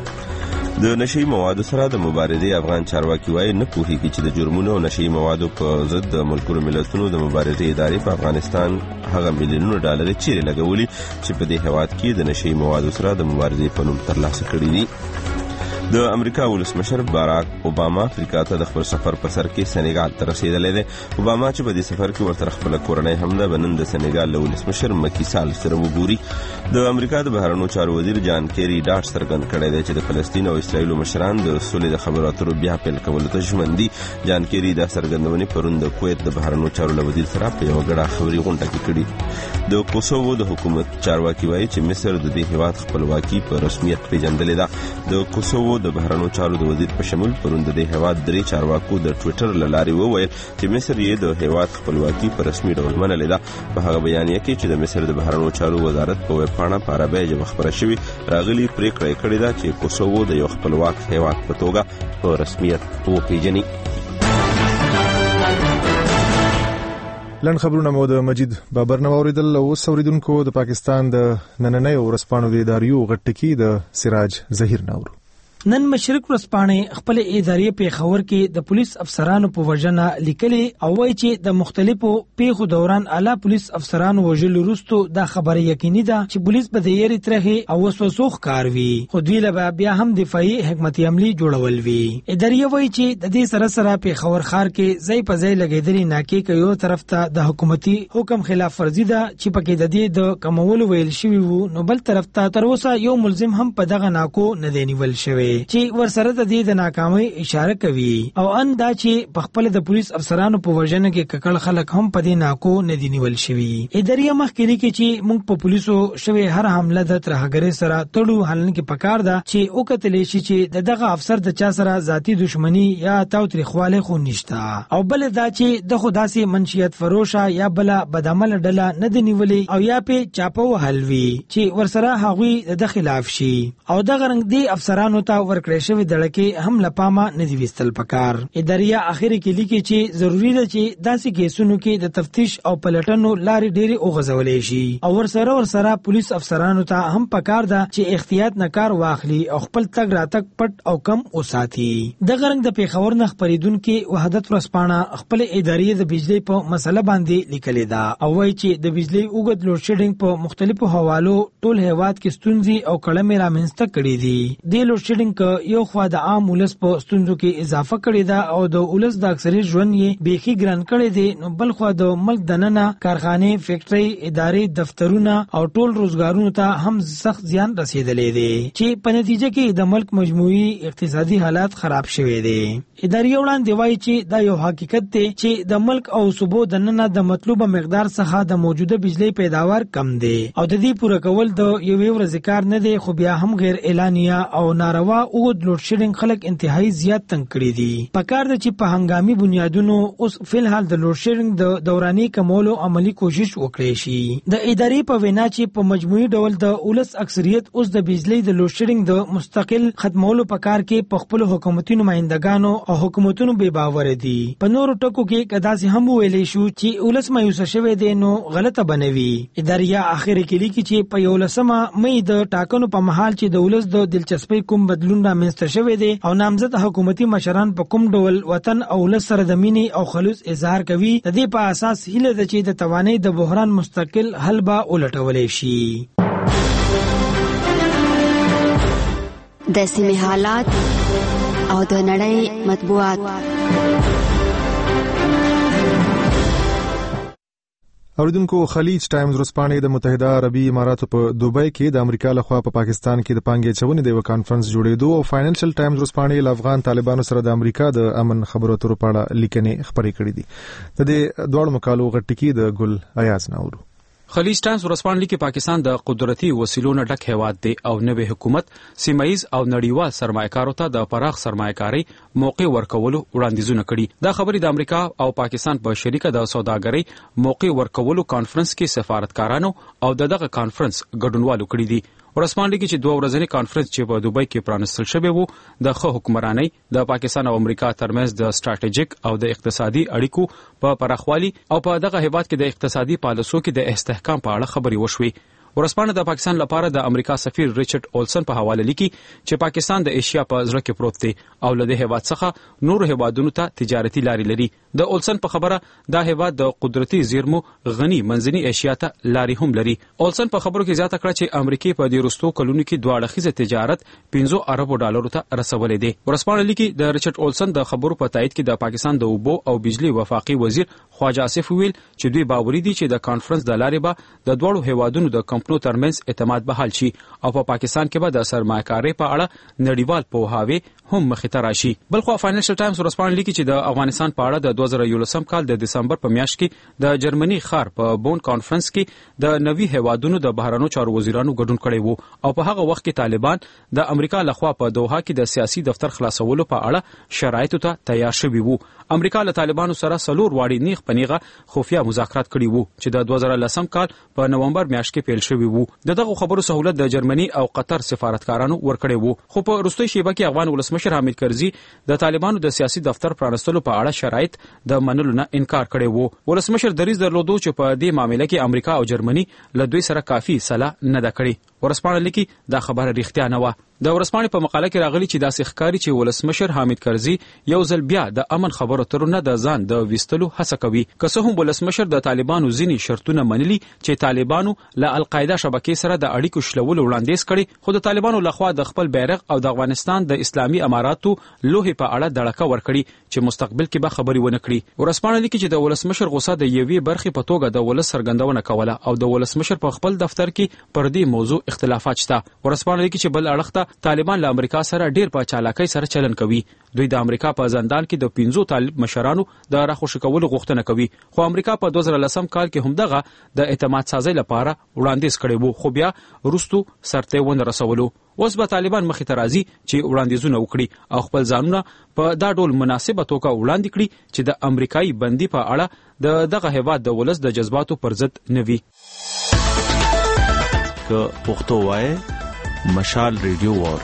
د نشئی موادو سره د مبارزې افغان چارواکي وايي نه پوهیږي چې د جرمونو او نشئی موادو په ضد د ملګرو ملتونو د مبارزې ادارې په افغانستان هغه میلیونونو ډالر چیرې لګولي چې په دې هیواد کې د نشئی موادو سره د مبارزې په نوم ترلاسه کړي دي. د امریکا ولسمشر باراک اوباما افریقا ته د خپل سفر په سر کې سنیګال ته رسیدلی دی. اوباما چې په دې سفر کې ورته خپل کورنۍ هم ده بنن د سنیګال له ولسمشر مکی سال سره وګوري. د امریکا د بهرنیو چارو وزیر جان کیری ډاټ څرګند کړی دی چې د فلسطین او اسرایل مشران د سولې د خبرو اترو بیا پیل کولو ته ژمن دي. جان کیری دا څرګندونې پرون د کویت د بهرنیو چارو له وزیر سره په یو غړه خبري غونډه کې کړې. د کوسوو د حکومت چارواکي وایي چې مصر د دې هیواد خپلواکي په رسمیت پیژندلې ده. د کوسوو د بهرنیو چارو د وزیر په شمول پرون د دې هیواد درې چارواکو د ټوئیټر له لارې وویل چې مصر یې د هیواد خپلواکي په رسمي ډول منلې ده. په هغه بیانیه کې چې د مصر د بهرنیو چارو وزارت په ویب پاڼه په عربي ژبه خبره شوې راغلي پریکړه کړې ده چې کوسوو د یو خپلواک هیواد په توګه په رسمیت وپیژني. لن خبرونه مو د مجید بابر نو اوریدل. او اوریدونکو د پاکستان د نننۍ ورځپاڼو د اداریو غټکی د سراج ظهیر نورو. نن مشرق ورځپاڼې خپل ادارې په خبر کې د پولیس افسرانو په وژنه لیکلي او وایي چې د مختلفو پیښو دوران اعلی پولیس افسرانو وژلو وروسته دا خبره یقیني ده چې پولیس به د یری ترخه او وسوسو ښکار وي، خو دوی له بیا هم دفاعي حکمت عملی جوړول وي. ادارې وایي چې د دې سره په خبر خار کې ځای په ځای لګیدلې ناکې کې یو طرف ته د حکومتي حکم خلاف ورزي ده چې پکې د دې د کمولو ویل شوی وو، نو بل طرف ته تر اوسه یو ملزم هم په دغه ناکو نه دی نیول شوی چې ورسره د دې د ناکامۍ اشاره کوي. او ان دا چې په خپل د پولیس افسرانو په وژنه کې ککړ خلک هم په دې ناکو نه دي نیول شوی. ادارې مخکې لیکي چې موږ په پولیسو شوی هر حمله د ترهګرۍ سره تړو حلن کې پکار ده چې او کتلی شي چې دغه افسر د چا سره ذاتی دښمنی یا تاوتریخواله خو نشته، او بل دا چې د خداسي منشیت فروشه یا بل بدعمل ډله نه دی نیولې او یا په چاپو حلوي چې ورسره هغوی د خلاف شي. او دغه رنګ دی افسرانو ته ورکړی شوی دړکې هم لپامه نه دی وستل پکار. ادارې اخر کې لیکي چې ضروری ده چې داسې کیسونو کې د تفتیش او پلټنو لارې ډېرې اوغځولې شي او ورسره پولیس افسرانو ته هم پکار ده چې احتیاط نه کار واخلي او خپل تګ راتګ پټ او کم وساتي. دغه رنګ د پیښور نه خبرېدونکو وحدت ورځپاڼه خپل ادارې د بجلی په مسله باندې لیکلې ده او وایي چې د بجلی اوږد لوډ شیډینګ په مختلفو حوالو ټول هیواد کې ستونزې او کړمې رامنځته کړې دي. د لوډ شیډینګ یو خوا د عام ولس په ستونزو کې اضافه کړې ده او د ولس د اکثریت ژوند یې بیخي ګران کړی دی، نو بل خوا د ملک دننه کارخانه، فیکټری، ادارې، دفترونه او ټول روزګارونو ته هم سخت زیان رسیدلی دی چې په نتیجه کې د ملک مجموعي اقتصادي حالات خراب شوي دي. ادارې وړاندې وایي چې دا یو حقیقت دی چې د ملک او صوبو دننه د مطلوبه مقدار څخه د موجوده بجلی پیداوار کم دی او د دې پوره کول د یوې ورځې کار نه دی، خو بیا هم غیر اعلانیه او ناروا اوږد لوډ شیډینګ خلک انتهایی زیات تنګ کړي دي. پکار ده چې په هنګامي بنیادونو اوس فلحال د لوډ شیډینګ د دوراني کمولو عملی کوشش وکړي شي. د ادارې په وینا چې په مجموعي ډول د ولس اکثریت اوس د بجلی د لوډ شیډینګ د مستقل ختمولو پکار کې په خپل حکومتي نمائندګانو او حکومتونو بے باور دي. په نورو ټکو کې کداسې هم ویلې شو چې ولس مایوسه شوی دی نو غلطه بنوي. ادارې اخر کې لیکي چې په 11 مې د ټاکنو په محل چې د ولس د دلچسپۍ کوم بدلون بدلون رامنځته شوی دی او نامزد حکومتي مشران په کوم ډول وطن او ولس سره د مینې او خلوص اظهار کوي. د دې په اساس هیله ده چې د توانایي د بحران مستقل حل به ولټولی شي. د سیمې حالات او د نړۍ مطبوعات. اوریدونکو، خلیج ټایمز ورځپاڼې د متحده عربي اماراتو په دوبۍ کې د امریکا لخوا په پاکستان کې د پانګې اچونې د یو کانفرنس جوړېدو او فاینانشل ټایمز ورځپاڼې له افغان طالبانو سره د امریکا د امن خبرو اترو په اړه لیکنې خپرې کړې دي. د دې دواړو مقالو غټ ټکی د ګل ایاز ناورو. خلیج ټایمز ورځپاڼه لیکي پاکستان د قدرتي وسیلو نه ډک هیواد دی او نوې حکومت سیمایز او نړیوال سرمایه‌کارو ته د پراخ سرمایه‌کاري موقع ورکولو وړاندیزونه کړي. دا خبرې د امریکا او پاکستان په شریکه د سوداګرۍ موقع ورکولو کانفرنس کې سفارتکارانو او دغه کانفرنس ګډونوالو کړي دي. ورځپاڼه لیکي چې 2 ورځنی کانفرنس چې په دوبۍ کې پرانستل شوی وو د ښه حکمرانۍ، د پاکستان او امریکا ترمنځ د سټراټیژیک او د اقتصادي اړیکو په پراخوالي او په دغه هیواد کې د اقتصادي پالیسو کې د استحکام په اړه خبرې وشوي. ورځپاڼه د پاکستان لپاره د امریکا سفیر ریچارډ اولسن په حواله لیکي چې پاکستان د ایشیا په زړه کې پروت دی او له دې هیواد څخه نور هیوادونو ته تجارتي لارې لري. د اولسن په خبره دا هیواد د قدرتي زیرمو غني منځني ایشیا ته لارې هم لري. اولسن په خبرو کې زیاته کړه چې امریکا په دې وروستو کلونو کې 2 اړخیزه تجارت 15 ارب ډالرو ته رسولې دی. ورځپاڼه لیکي د ریچارډ اولسن د خبرو په تایید کې د پاکستان د اوبو او بجلی وفاقي وزیر خواجه آصف ویل چې دوی باوري دي چې د کانفرنس د لارې به د دوړو هیوادونو د کمپنیو ترمنځ اعتماد بحال شي او په پاکستان کې به د سرمایه‌کارۍ په اړه نړیوال پوهاوی هم مخې ته راشي. بلخو فاینانشل ټایمز ورځپاڼه لیکي چې د افغانستان په اړه د 2011 کال د دسمبر په میاشت کې د جرمني ښار په بون کانفرنس کې د نوي هیوادونو د بهرانو چارو وزیرانو ګډون کړی وو او په هغه وخت کې طالبان د امریکا لخوا په دوحه کې د سیاسي دفتر خلاصولو په اړه شرایطو ته تیار شوي وو. امریکا له طالبانو سره 4 واړه نیغ پنیغه خفیه مذاکرات کړي وو چې د 2010 کال په نومبر میاشت کې پیل شوي وو. دغه خبرو سہولت د جرمني او قطر سفارتکارانو ورکړي وو. خو په وروستي شیبه کې افغان ولسمشر حامد کرزي د طالبانو د سیاسي دفتر پرانستلو په اړه شرایط د منلو نه انکار کړی وو. ولسمشر دریځ درلودو چې په دې معاملې کې امریکا او جرمني له دوی سره کافي صلاح نه ده کړې. ورځپاڼه لیکي دا خبره رښتیا نه وه. د ورځپاڼې په مقاله کې راغلي چې داسې ښکاري چې ولسمشر حامد کرزي یو ځل بیا د امن خبرو اترو نه د ځان د ویستلو هڅه کوي. که څه هم ولسمشر د طالبانو ځینې شرطونه منلي چې طالبانو له القاعده شبکې سره د اړیکو شلولو وړاندیز کړي، خو د طالبانو لخوا د خپل بیرغ او د افغانستان د اسلامي اماراتو لوحې په اړه دړکه ورکړي چې مستقبل کې به خبرې ونه کړي. ورځپاڼه لیکي چې د ولسمشر غوسه د یوې برخې په توګه د ولس څرګندونه کوله او د ولسمشر په خپل دفتر کې پر دې موضوع اختلافات شته. ورځپاڼه لیکي چې بل اړخ ته طالبان له امریکا سره ډیر په چالاکۍ سره چلن کوي. دوی د امریکا په زندان کې د 15 طالب مشرانو د راخوشي کولو غوښتنه کوي، خو امریکا په 2010 کال کې هم دغه د اعتماد سازۍ لپاره وړاندیز کړی وو، خو بیا وروستو سرته ونه رسولو. اوس به طالبان مخې ته راځي چې وړاندیزونه وکړي او خپل ځانونه په دا ډول مناسبه توګه وړاندې کړي چې د امریکایي بندي په اړه دغه هیواد د ولس د جذباتو پر ضد نه وي. که پښتو وایي مشال ریډیو وار.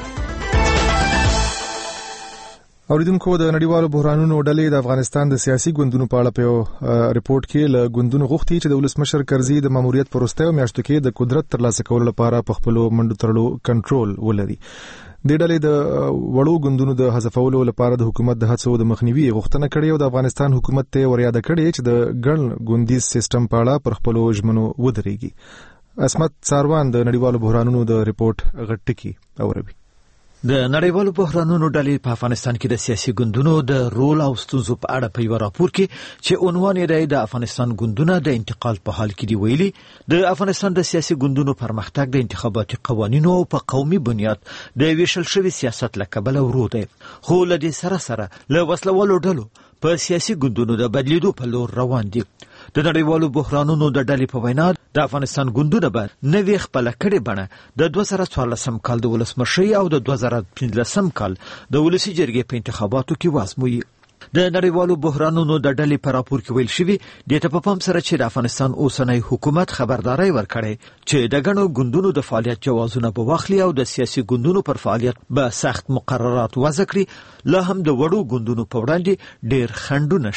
اوریدونکو، د نړیوالو بحرانونو ډلې د افغانستان د سیاسي ګوندونو په اړه په ریپورت کې له ګوندونو غوښتي چې د ولسمشر کرزي د ماموریت پر وروستیو میاشتو کې د قدرت ترلاسه کولو لپاره په خپلو منډو تړلو کنټرول ولري. د ډلې د وړو ګوندونو د حذفولو لپاره د حکومت د هڅو د مخنیوي غوښتنه کړې او د افغانستان حکومت ته وریاده کړې چې د ګڼ ګوندیز سیستم په اړه پر خپلو ژمنو ودرېږي. اسمت ساروان د نړیوالو بحرانونو د ریپورت غټ ټکی اوروي. د نړیوالو بحرانونو ډلې په افغانستان کې د سیاسي ګوندونو د رول او ستونزو په اړه په یو راپور کې چې عنوان یې د افغانستان ګوندونه د انتقال په حال کې دی ویلي، د افغانستان د سیاسي ګوندونو پرمختګ د انتخاباتي قوانینو او په قومي بنیاد د ویشل شوي سیاست له کبله ورو دی، خو له دې سره له وسلوالو ډلو په سیاسي ګوندونو د بدلیدو په لور روان دي. د نړیوالو بحرانونو د ډلې په وینا د افغانستان ګوندونه به نوې خپله کړې بڼه د 2014 کال د ولسمشرۍ او د 2015 کال د ولسي جرګې په انتخاباتو کې وازموي. د نړیوالو بحرانونو د ډلې په راپور کې ویل شوي دې ته په پام سره چې د افغانستان اوسنی حکومت خبرداري ورکړي چې د ګڼو ګوندونو د فعالیت جوازونه به واخلي او د سیاسي ګوندونو پر فعالیت به سخت مقررات وضع کړي، لا هم د وړو ګوندونو په وړاندې ډېر خنډونه شته.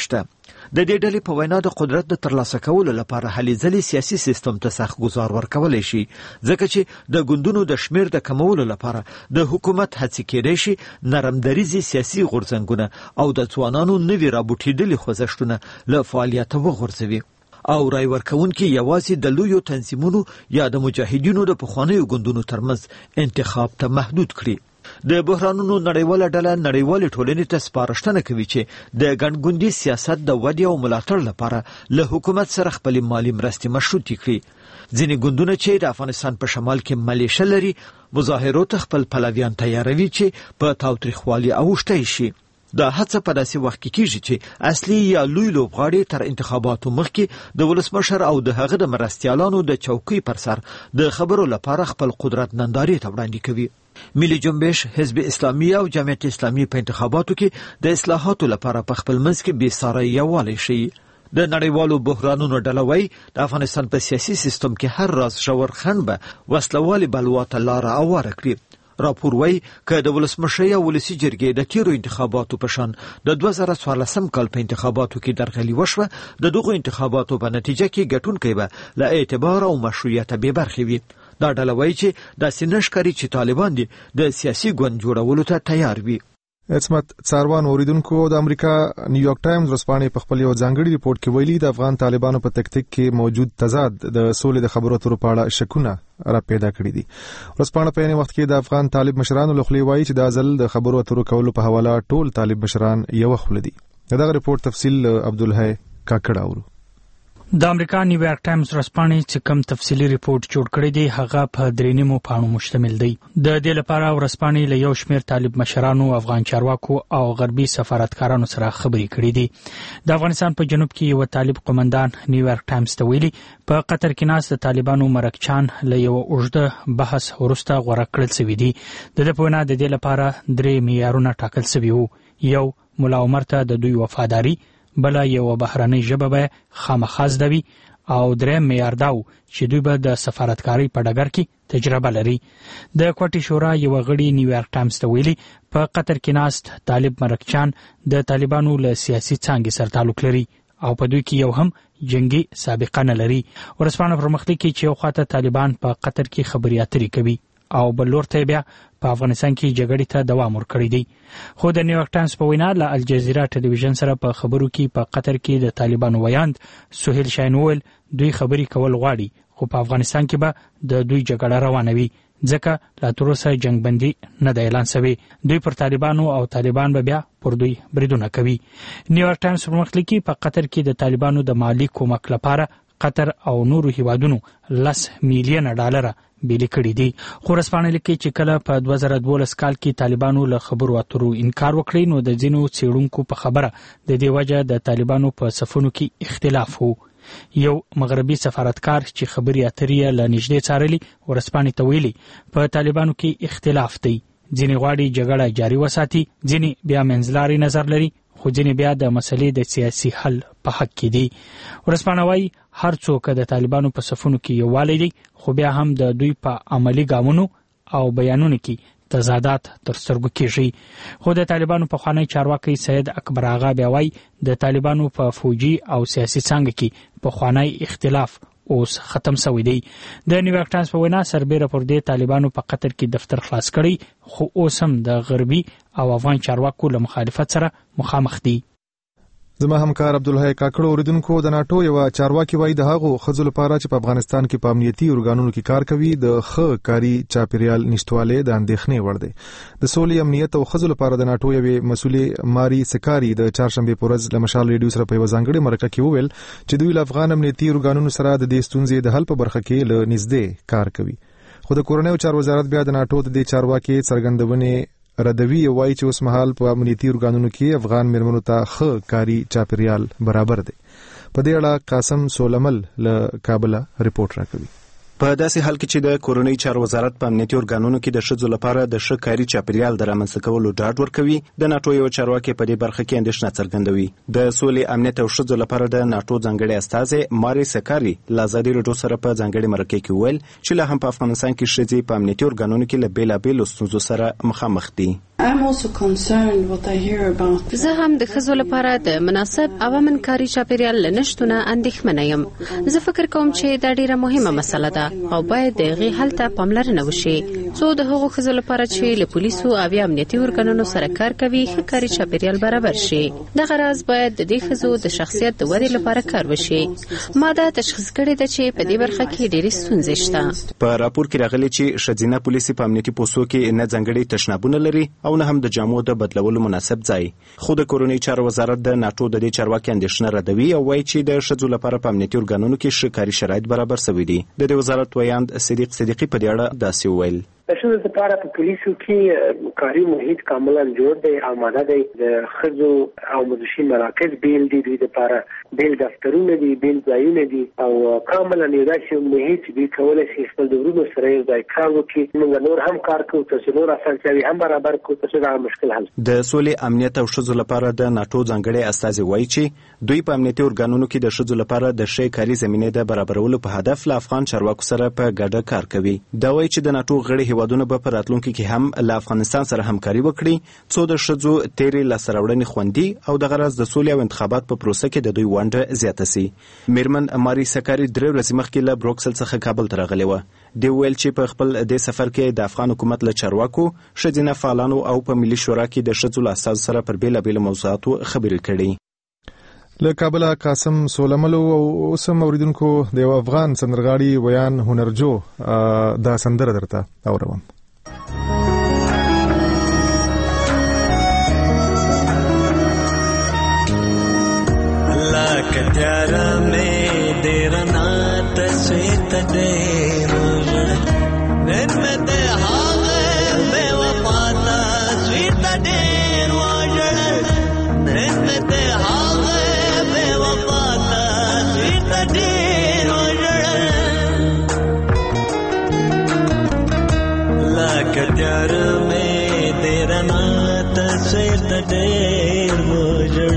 د دې ډلې په وینا د قدرت د ترلاسه کولو لپاره هلې ځلې سیاسي سیستم ته سخت گزار ورکولی شي، ځکه چې د ګوندونو د شمیر د کمولو لپاره د حکومت هڅې کېدای شي نرم دریزې سیاسي غورځنګونه او د ځوانانو نوي رابوټېدلي خوځښتونه له فعالیته وغورځوي او رای ورکوونکي یوازې د لویو تنظیمونو یا د مجاهدینو د پخوانیو ګوندونو ترمنځ انتخاب ته محدود کړي. د بحرانونو نړیواله ډله نړیوالې ټولنې ته سپارښتنه کوي چې د ګڼګوندي سیاست د ودې او ملاتړ لپاره له حکومت سره خپلې مالي مرستې مشروطې کړي. ځینې ګوندونه چې د افغانستان په شمال کې ملیشه لري مظاهرو ته خپل پلویان تیاروي چې په تاوتریخوالي اوښتی شي. دا هڅه په داسې وخت کې کیږي چې اصلي یا لوی لوبغاړي تر انتخاباتو مخکې د ولسمشر او د هغه د مرستیالانو د چوکۍ پر سر د خبرو لپاره خپل قدرت نندارې ته وړاندې کوي. ملي جنبش، حزب اسلامي او جمعیت اسلامي په انتخاباتو کې د اصلاحاتو لپاره په خپل منځ کې بې ساری یووالی ښیي. د نړیوالو بحرانونو ډله وایي د افغانستان په سیاسي سیستم کې هر راز ژور خنډ به وسلوالې بلوا ته لاره هواره کړي. راپور وایي که د ولسمشر یا ولسي جرګې د تیرو انتخاباتو په شان د 2014 کال په انتخاباتو کې درغلي وشوه، د دغو انتخاباتو په نتیجه کې ګټونکی به له اعتبار او مشروعیت بې برخې وي. دا ډله وایي چې داسې نه ښکاري چې طالبان دي د سیاسي ګوند جوړولو ته تیار وي. عصمت څاروان اوریدونکو، د امریکا نیویارک ټایمز ورځپاڼې په خپل یو ځانګړي ریپورت کې ویلي د افغان طالبانو په تکتیک کې موجود تضاد د سولې د خبرو اترو په اړه شکونه را پیدا کړي دي. ورځپاڼه په یوه وخت کې د افغان طالب مشرانو له خولې وایي چې دا ځل د خبرو اترو کولو په حواله ټول طالب مشران یو خوله دي. دغه ریپورت تفصیل عبدالحی کاکړ اورو. د امریکا نیویارک ټایمز ورځپاڼې چې کوم تفصیلي ریپورت جوړ کړی دی هغه په 3 پاڼو مشتمل دی. د دې لپاره ورځپاڼې له یو شمېر طالب مشرانو، افغان چارواکو او غربي سفارتکارانو سره خبرې کړې دي. د افغانستان په جنوب کې یو طالب قومندان نیویارک ټایمز ته ویلي په قطر کې ناست د طالبانو مرکچان له یو اوږده بحث وروسته غوره کړل شوي دي. د دې په وینا د دې لپاره 3 معیارونه ټاکل شوي وو. یو، ملا عمر ته د دوی وفاداري، بله یو بهرنۍ ژبه به خامخا زده وي، او دریم معیار دا و چې دوی به د سفارتکارۍ په ډګر کې تجربه لري. د کوټې شورا یو غړي نیویارک ټایمز ته ویلي په قطر کې ناست طالب مرکچان د طالبانو له سیاسي څانګې سره تعلق لري او په دوی کې یو هم جنگي سابقه نه لري. ورځپاڼه پر مخ لیکي چې یو خواته طالبان په قطر کې خبرې اترې کوي او بل لور ته بیا په افغانستان کې جګړې ته دوام ورکړی دی. خو د نیویارک ټایمز په وینا له الجزیره ټلویزیون سره په خبرو کې په قطر کې د طالبانو ویاند سهیل شاهین وویل دوی خبرې کول غواړي، خو په افغانستان کې به د دوی جګړه روانه وي ځکه لا تر اوسه جنګ بندي نه دی اعلان شوی. دوی پر طالبانو او طالبان به بیا پر دوی بریدونه کوي. نیویارک ټایمز پر مخ لیکي په قطر کې د طالبانو د مالی کومک لپاره قطر او نورو هیوادونو 10 میلیونه ډالر بیلې کړي دي. خو ورځپاڼه لیکي چې کله په 2012 کال کې طالبانو له خبرو اترو انکار وکړی نو د ځینو څېړونکو په خبره د دې وجه د طالبانو په صفونو کې اختلاف وو. یو مغربي سفارتکار چې خبرې اترې له نږدې څارلي ورځپاڼې ته ویلي په طالبانو کې اختلاف دی، ځینې غواړي جګړه جاري وساتي، ځینې بیا منځلاري نظر لري، خو ځینې بیا د مسلې د سیاسي حل په حق کې دي. ورځپاڼه وایي هر څوک د طالبانو په صفونو کې یووالی دی، خو بیا هم د دوی په عملی ګامونو او بیانونو کې تضادات تر سترګو کېږي. خو د طالبانو پخوانی چارواکی سید اکبر آغا بیا وایي د طالبانو په فوجي او سیاسي څانګه کې پخوانی اختلاف اوس ختم شوی دی. د نیویارک ټایمز په وینا سربیره پر دې طالبانو په قطر کې دفتر خلاص کړی، خو اوس هم د غربي او افغان چارواکو له مخالفت سره مخامخ دي. زما همکار عبدالحی کاکړ اوریدونکو، د ناټو یو چارواکي وایي د هغو ښځو لپاره چې په افغانستان کې په امنیتي ارګانونو کې کار کوي د ښه کاري چاپیریال نشتوالی د اندېښنې وړ دی. د سولې، امنیت او ښځو لپاره د ناټو یوې مسولې ماري سکاري د چهارشنبې په ورځ له مشال ریډیو سره په یوه ځانګړې مرکه کې وویل چې دوی له افغان امنیتي ارګانونو سره د دې ستونزې د حل په برخه کې له نږدې کار کوي. خو د کورنیو چارو وزارت بیا د ناټو د دې چارواکي څرګندونې ردوي وایي چې اوس مهال په امنیتي ارګانونو کې افغان میرمنو ته ښه کاري چاپیریال برابر دی. په دې اړه قاسم سولمل له کابل ریپورت راکوي. په داسې حال کې چې د کورنۍ چارو وزارت په امنیتي ارګانونو کې د ښځو لپاره د ښه کاري چاپیریال د رامنځته کولو ډاډ ورکوي، د ناټو یو چارواکي په دې برخه کې اندېښنه څرګندوي. د سولې، امنیت او ښځو لپاره د ناټو ځانګړی استازی ماري سکاري له ازادي راډیو سره په ځانګړې مرکه کې ویل چې لا هم په افغانستان کې ښځې په امنیتي ارګانونو کې له بېلابېلو ستونزو سره مخامخ دي. زه هم د ښځو لپاره د مناسب او امنکاري چاپیریال لنشتونه اندېښمنه یم. زه فکر کوم چې دا ډیره مهمه مسله ده او باید د هغې حل ته پاملرنه وشي. څو د هغو ښځو لپاره چې له پولیسو او یا امنیتي ارګانونو سره کار کوي ښه کاري چاپیریال برابر شي. دغه راز باید د دې ښځو د شخصیت د ودې لپاره کار وشي. ما دا تشخیص کړی ده چې په دې برخه کې ډېرې ستونزې شته. په راپور کې راغلي چې ښځینه پولیسي په امنیتي پوستو کې نه ځانګړي تشنابونه لري او نه هم د جامو د بدلولو مناسب ځای. خو د کورنۍ چارو وزارت د ناټو د دې چارواکي اندېښنه ردوي او وایي چې د ښځو لپاره په امنیتي ارګانونو کې ښه کاري شرایط برابر شوي دي. د دې وزارت ویاند صدیق صدیقي په دې اړه داسې وویل: د ښځو لپاره په پولیسو کې کاري محیط کاملا جوړ دی او ماده دی. د ښځو او مدرسي مراکز بیل دي، دوی لپاره بیل دفترونه دي، بیل ځایونه دي او کاملا یو داسې محیط دوی کولی شي خپل د ورونو سره یو ځای کار وکړي. موږ نور هم کار کوو ترڅو نور اسانتیاوې هم برابر کړو ترڅو دغه مشکل حل. د سولې، امنیت او ښځو لپاره د ناټو ځانګړی استازی وایي چې دوی په امنیتي ارګانونو کې د ښځو لپاره د ښې کاري زمینې د برابرولو په هدف له افغان چارواکو سره په ګډه کار کوي. دا وایي چې د ناټو غړي هیوادونه به په راتلونکي کې هم له افغانستان سره همکاري وکړي څو د ښځو تیرې لاسته راوړنې خوندي او دغه راز د سولې او انتخابات په پروسه کې د دوی ونډه زیاته سي. میرمن ماري سکاري 3 ورځې مخکې له بروکسل څخه کابل ته راغلې وه. دی ویل چې په خپل دې سفر کې د افغان حکومت له چارواکو، ښځینه فعالانو او په ملي شورا کې د ښځو له استازو سره پر بیلابیلو موضوعاتو خبرې کړي. له کابل قاسم سولملو او اوسم اوریدونکو د یو افغان سندرغاړي ویان هنرجو دا سندره درته اورم. کتیارا میں دیرا نات سویت دے نن میں دے ہاغے بے وفاتا سویت دے روجڑ نن میں دے ہاغے بے وفاتا سویت دے روجڑ لا کتیارا میں دیرا نات سویت دے روجڑ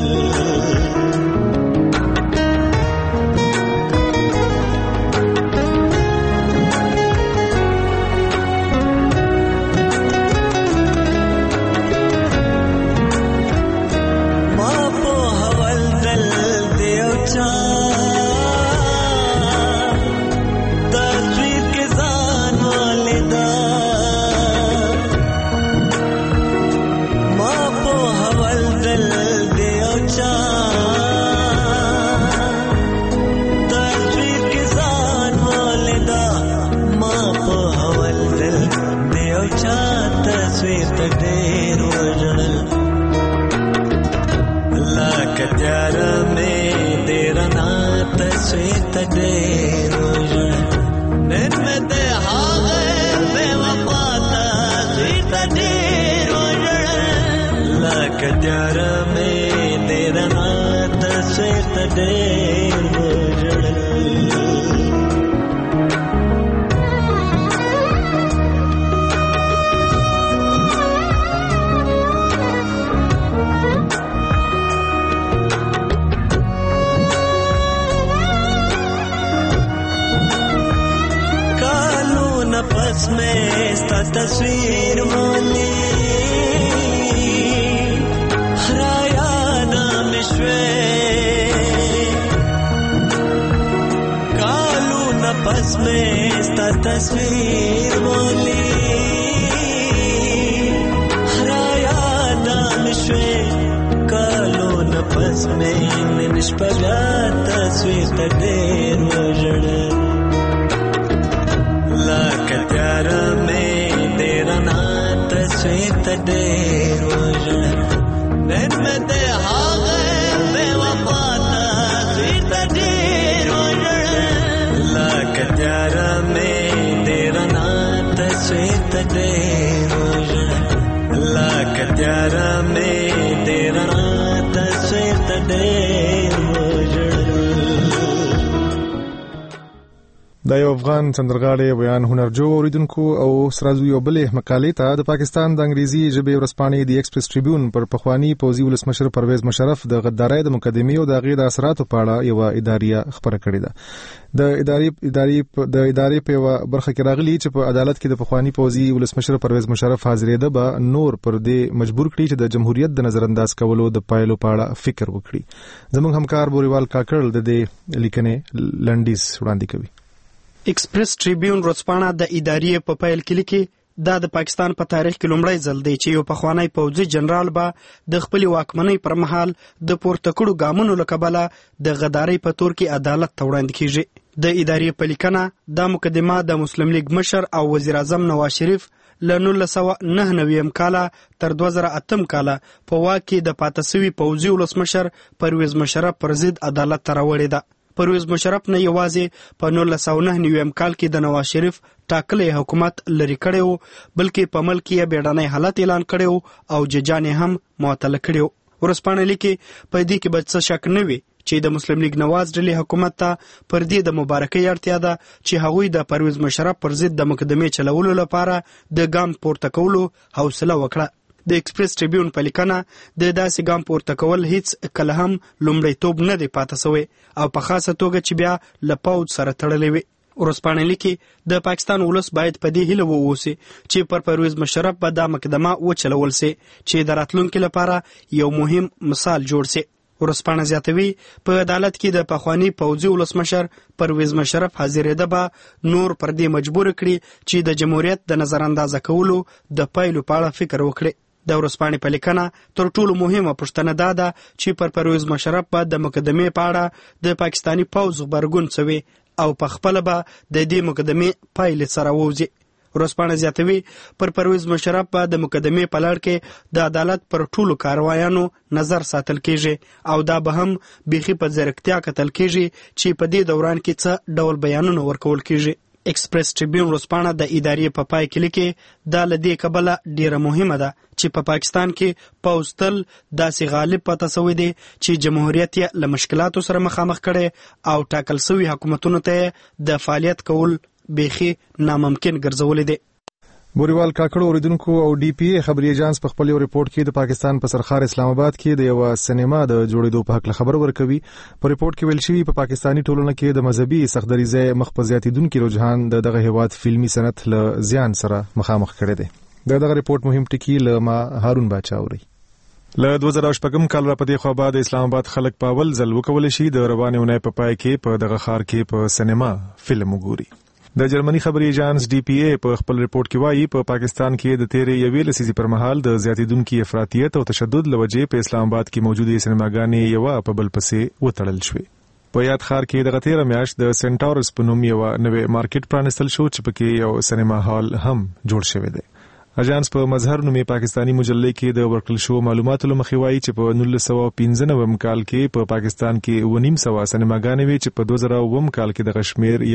تصویر مولی خرایا نام شوی کالو نفس میں استا تصویر مولی خرایا نام شوی کالو نفس میں نشپگا تصویر تدیر وجڑ لاکتیارا میں دیرا نات سویت دیر وجڑ نن میں دے ہاغے بے وفاتا سویت دیر وجڑ لاکتیارا میں دیرا نات سویت دیر وجڑ لاکتیارا میں دیرا نات سویت دیر وجڑ. د یو افغان سندرغاړي بیان هنرجو اوریدونکو او سرازو یو بلې مقالې ته د پاکستان د انګریزي ژبې ورځپاڼې د ایکسپریس ټریبیون پر پخوانی پوځي ولسمشر پرویز مشرف د غدارۍ د مقدمې او د هغې د اثراتو په اړه یوه اداریه خپره کړې ده. د ادارې په یوه برخه کې راغلي چې په عدالت کې د پخوانی پوځي ولسمشر پرویز مشرف حاضرېده به نور پر دې مجبور کړي چې د جمهوریت د نظرانداز کولو د پایلو په اړه فکر وکړي. زموږ همکار بوریوال کاکړ د دې لیکنې لنډیز وړاندې کوي. ایکسپریس ټریبیون ورځپاڼه د ادارې په پیل کې لیکي دا د پاکستان په تاریخ کې لومړی ځل دی چې یو پخوانی پوځي جنرال به د خپل واکمنۍ پر مهال د پورته کړو ګامونو له کبله د غدارۍ په تور کې عدالت ته وړاندې کیږي. د ادارې په لیکنه دا مقدمه د مسلم لیگ مشر او وزیر اعظم نواز شریف له 1999 کاله تر 2008 کاله په واک کې د پاتې شوي پوځي ولسمشر پرویز مشرف پر ضد عدالت ته راوړې ده. پرویز مشرف نه یوازې په 1999 کال کې د نواز شریف ټاکلی حکومت لري کړی و بلکې په ملک یې بیړنی حالت اعلان کړی او ججان هم معطله کړی و. ورځپاڼه لیکي په دې کې به څه شک نه وي چې د مسلم لیگ نواز ډلې حکومت ته پر دې د مبارکۍ اړتیا ده چې هغوی د پرویز مشرف پر ضد د مقدمې چلولو لپاره د ګام پورته کولو حوصله وکړه. د ایکسپریس ټریبیون په لیکنه د داسې ګام پورته کول هیڅ کله هم لومړیتوب نه دی پاتې شوی او په خاصه توګه چې بیا له پوځ سره تړلی وي. ورځپاڼه لیکي د پاکستان ولس باید په دې هیله واوسي چې پر پرویز مشرف به دا مقدمه وچلول سي چې د راتلونکي لپاره یو مهم مثال جوړ سي. ورځپاڼه زیاتوي په عدالت کې د پخوانی پوځي ولسمشر پرویز مشرف حاضرېده به نور پر دې مجبور کړي چې د جمهوریت د نظراندازه کولو د پایلو په اړه فکر وکړي. د ورځپاڼې په لیکنه تر ټولو مهمه پوښتنه دا ده چې پر پرویز مشرف به د مقدمې په اړه د پاکستاني پوځ غبرګون څه وي او په خپله به د دې مقدمې پایلې سره ووځي. ورځپاڼه زیاتوي پر پرویز مشرف به د مقدمې په لړ کې د عدالت پر ټولو کاروایانو نظر ساتل کیږي او دا به هم بیخي په ځیرکتیا کتل کیږي چې په دې دوران کې څه ډول بیانونه ورکول کیږي. ایکسپریس ټریبیون ورځپاڼه د ادارې په پای کې لیکي دا له دې کبله ډیره مهمه ده چې په پاکستان کې پوځ تل داسې غالب پاتې شوی دی چې جمهوریت یې له مشکلاتو سره مخامخ کړي او ټاکل شوي حکومتونو ته د فعالیت کول بیخي ناممکن ګرځولی دی. بوریوال کاکړ اوریدونکو او ډي پی ای خبري ایجانس په خپل ریپورت کې د پاکستان په سرخار اسلام آباد کې د یو سینما د جوړېدو په حق خبر ورکوي. په ریپورت کې ویل شوی په پاکستانی ټولنه کې د مذهبي سختدریزه مخ په زیاتیدونکو رجحان دغه هیواد فلمي صنعت له زیان سره مخامخ کړی دی. دغه ریپورت مهم ټکی له ما هارون باچا اوري. له 2014 کال را پدې خو بعد اسلام آباد خلک په اول ځل وکول شي د روانې ونې په پای کې په دغه خار کې په سینما فلم وګوري. د جرمني خبري ایجانس ډي پی ای په خپل ریپورت کې وایي په پاکستان کې د تیرې یوې لسیزې پر مهال د زیاتیدونکو افراطیت او تشدد لوجې په اسلام آباد کې موجوده سینماګانې یو په بل پسې وتړل شوې. په یاد خار کې د تیرې میاشت د سنټاورس په نوم یو نوې مارکیټ پرانستل شو چې پکې یو سینما هال هم جوړ شوی دی. اجانس په مظهر نومې پاکستانی مجلې کې د ورکړل شو معلوماتو لمخې وایي چې په 1995 کال کې په پاکستان کې 900 سینماګانې وي چې په 2009 کال کې د غشمیر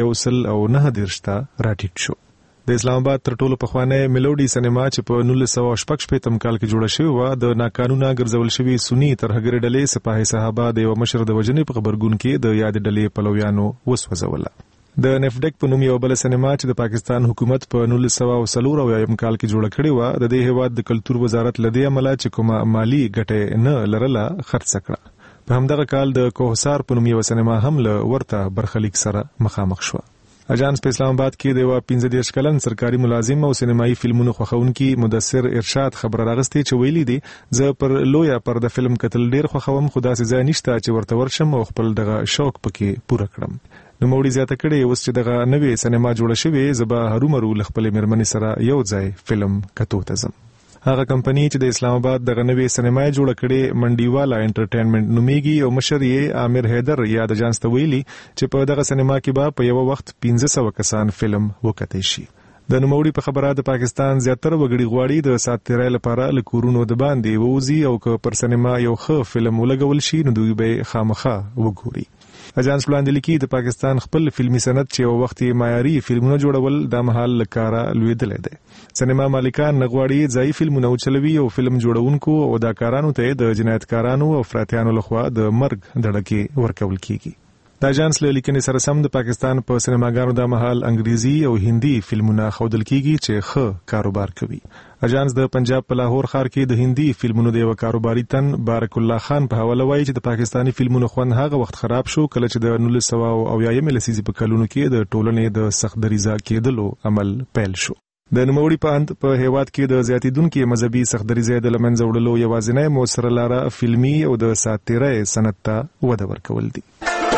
119 ته راټیټ شو. د اسلام آباد تر ټولو پخوانی میلوډي سینما چې په 1916 کال کې جوړه شوې و د ناقانونه ګرځول شوی سنی ترهګر ډلې سپاهي صحابه د یو مشر د وجنې په خبرګون کې د یاد ډلې پلویانو وسوځوله. د نفډک په نوم یو بل سینما چې د پاکستان حکومت په 1940 کال کې جوړه کړې و د دې هیواد د کلتور وزارت لدی عمله چې کومه مالی ګټه نه لرله خرڅ کړه. په همدغه کال د کوهسار په نوم یو سینما هم له ورته برخلیک سره مخامخ شو. اجانس په اسلام آباد کې د 15 کلن سرکاري ملازم او سینمایي فلمونو خوښونکي مدثر ارشاد خبر راغستې چې ویلي دي زه پر لویا پر د فلم کتل ډیر خوښوم خو داسې ځای نشته چې ورته ورشم او خپل دغه شوق پکې پوره کړم. نو موړي زیاته کړي اوس چې دغه نوې سینما جوړه شوې زبا هرومرو لخپل مرمنې سره یو ځای فلم کتو ته زم. هغه کمپنی چې د اسلام آباد دغه نوې سینما جوړه کړي منډیوالا انټرټینمنټ نومیږي او مشر یې عامر حیدر یاد اجانس ته ویلي چې په دغه سینما کې به په یو وخت 1500 کسان فلم وکړي شي. د نوموړي په خبره د پاکستان زیاتره وګړي غواړي د ساتیرای لپاره له کورونو د باندې ووزي او که پر سینما یو ښه فلم ولګول شي نو دوی به خامخا وګوري. اجانس وړاندې لیکي د پاکستان خپل فلمي صنعت چې یو وخت معیاري فلمونه جوړول د مهال لکاره لویدلې ده. سینما مالکان نغواړي ځای فلمونه چلوي او فلم جوړونکو او اداکارانو ته د جنایتکارانو او افراطیانو لخوا د مرګ دړکې ورکول کیږي. د اژانس له لیکنې سره سم د پاکستان په سینماګانو د مهال انګریزي او هندي فلمونه ښودل کیږي چې ښه کاروبار کوي. اژانس د پنجاب په لاهور ښار کې د هندي فلمونو د یو کاروباري تن بارک الله خان په حواله وایي چې د پاکستاني فلمونو خوند هغه وخت خراب شو کله چې د 1980 لسیزې په کلونو کې د ټولنې د سخت دریزه کېدلو عمل پیل شو. د نوموړي په اند په هیواد کې د زیاتیدونکو مذهبي سخت دریزه د لمنځه وړلو یوازینی مؤثره لاره فلمي او د ساتیرۍ صنعت ته وده ورکول دي.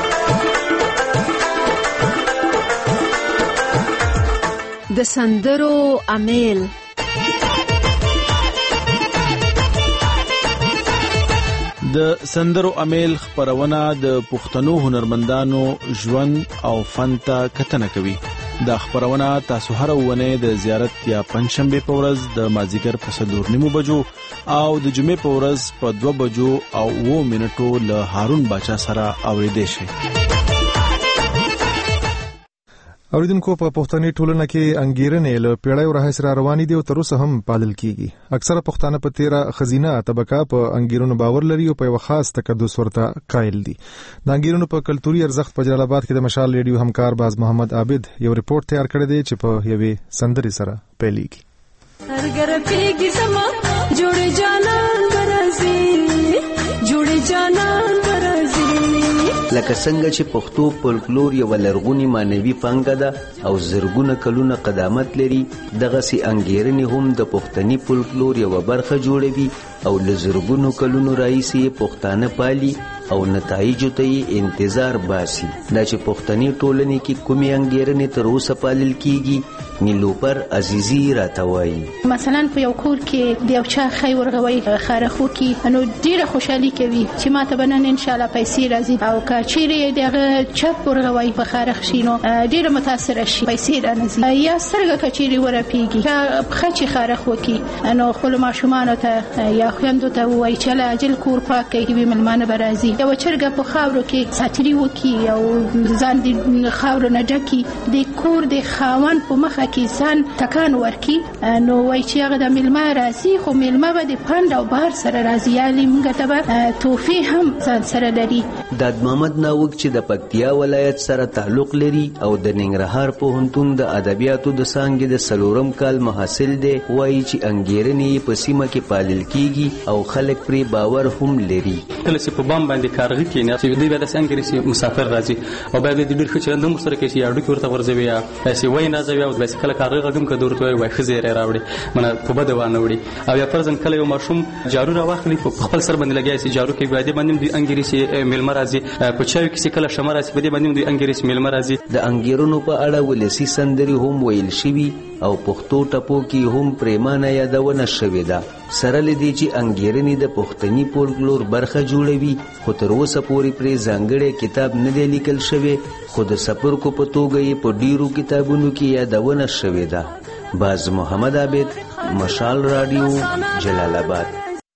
د سندرو امیل د سندرو امیل خبرونه د پښتنو هنرمندانو ژوند او فن ته کتنه کوي. دا خبرونه تاسو هر ونه د زیارت یا پنځشنبه په ورځ د مازیګر په 4:30 بجو او د جمعې په ورځ په 2 بجو او 2 منټو له هارون باچا سره اوریدئ شئ. اوریدونکو په پښتني ټولنه کې انګیرنې له پیړیو راهیسې را روانې دي او تر اوسه هم پالل کیږي. اکثره پښتانه په تیره خزینه طبقه په انګیرونو باور لري او په یو خاص تقدس ورته قائل دي. د انګیرونو په کلتوري ارزښت په جلال آباد کې د مشال ریډیو همکار باز محمد عابد یو ریپورت تیار کړی دی چې په یوې سندرې سره پیلېږي. هرګر پیږي زما جوړ جانان برازي جوړ جانان برازي لکه څنګه چې پښتو فولکلور یو لرغونی مانوي پانګه ده او زرګونه کلونه قدامت لري، دغه سي انګیرنې هم د پښتني فولکلور یو برخه جوړوي او لزرګونو کلونو راهیسې پښتانه پالي او نتایجو ته انتظار باسي. دا چې پښتني ټولنې کې کومې انګیرنې تر اوسه پالل کیږي نیلوفر عزیزی راتوي. مثلا په یو کور کې د یو چا خیر ورغوي خارخو کې نو ډیره خوشحالي کوي چې ماته بنن ان شاء الله پیسې راځي او کچېری دغه چپ ورغوي په خارخ شینو ډیره متاثر شي پیسې راځي یا سرګه کچېری ورپیږي خچې خارخ وکي نو خپل ماشومان ته یا خويندو ته وایي چې لاجل کور پاک کوي ملمانه برازي یو چرګه په خاورو کې ساتري وکي او ځان د خاورو نه ډکی د کور د خاون په مخه کې ځان تکان ورکي نو وایي چې هغه د ملما راځي خو ملما به د پاند او بار سره راځي یالي موږ ته به توفی هم ځان سره لري. د محمد ناوک چې د پکتیا ولایت سره تعلق لري او د ننګرهار پوهنتون د ادبیاتو د څانګې د سلورم کال محصل دی، وایي چې انګیرنې په سیمه کې پالل کیږي او خلک پرې باور هم لري. کله چې په بام باندې کارغه کېنه چې دوی به د انګریسي مسافر راځي او باید د ډېر ښه چلند هم سره کوي اډو کې ورته ورځوي یا پیسې وای نه ځوي او د کله کارغه غم کډور ته وای خزه راوړي منه په بده وانه وړي او یا فرضاً کله یو ماشوم جارو راوخلی په خپل سر باندې لګیا سي جارو کې باید باندې د انګریسي ملما راځي په چاوي کې کله شمه راځي په دې باندې د انګریسي ملما راځي. د انګیرونو په اړه ولسی سندري هم ویل شوی او پښتو ټپو کې هم پریمانه یادونه شوې ده. سره لدی چې انګیرنې د پښتني فولکلور برخه جوړوي خو تر اوسه پورې پرې ځانګړی کتاب نه دی لیکل شوی خو د سفرکو په توګه یې په ډیرو کتابونو کې یادونه شوې ده. باز محمد عابد مشال رادیو جلال آباد.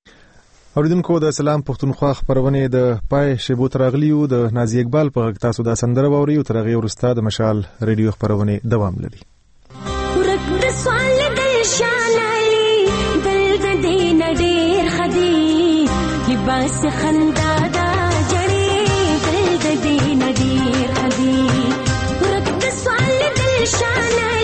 اوریدونکو د سلام پښتونخوا خبرونه د پای شیبو ترغلیو د نازي اقبال په تاسو د سندره ووري او ترغي ورستا د مشال ریډیو خبرونه دوام لري. ورک سوال د شانای دل د دین ډیر خدي لباس خندا دا جړې دل د دین ډیر خدي ورک سوال د شانای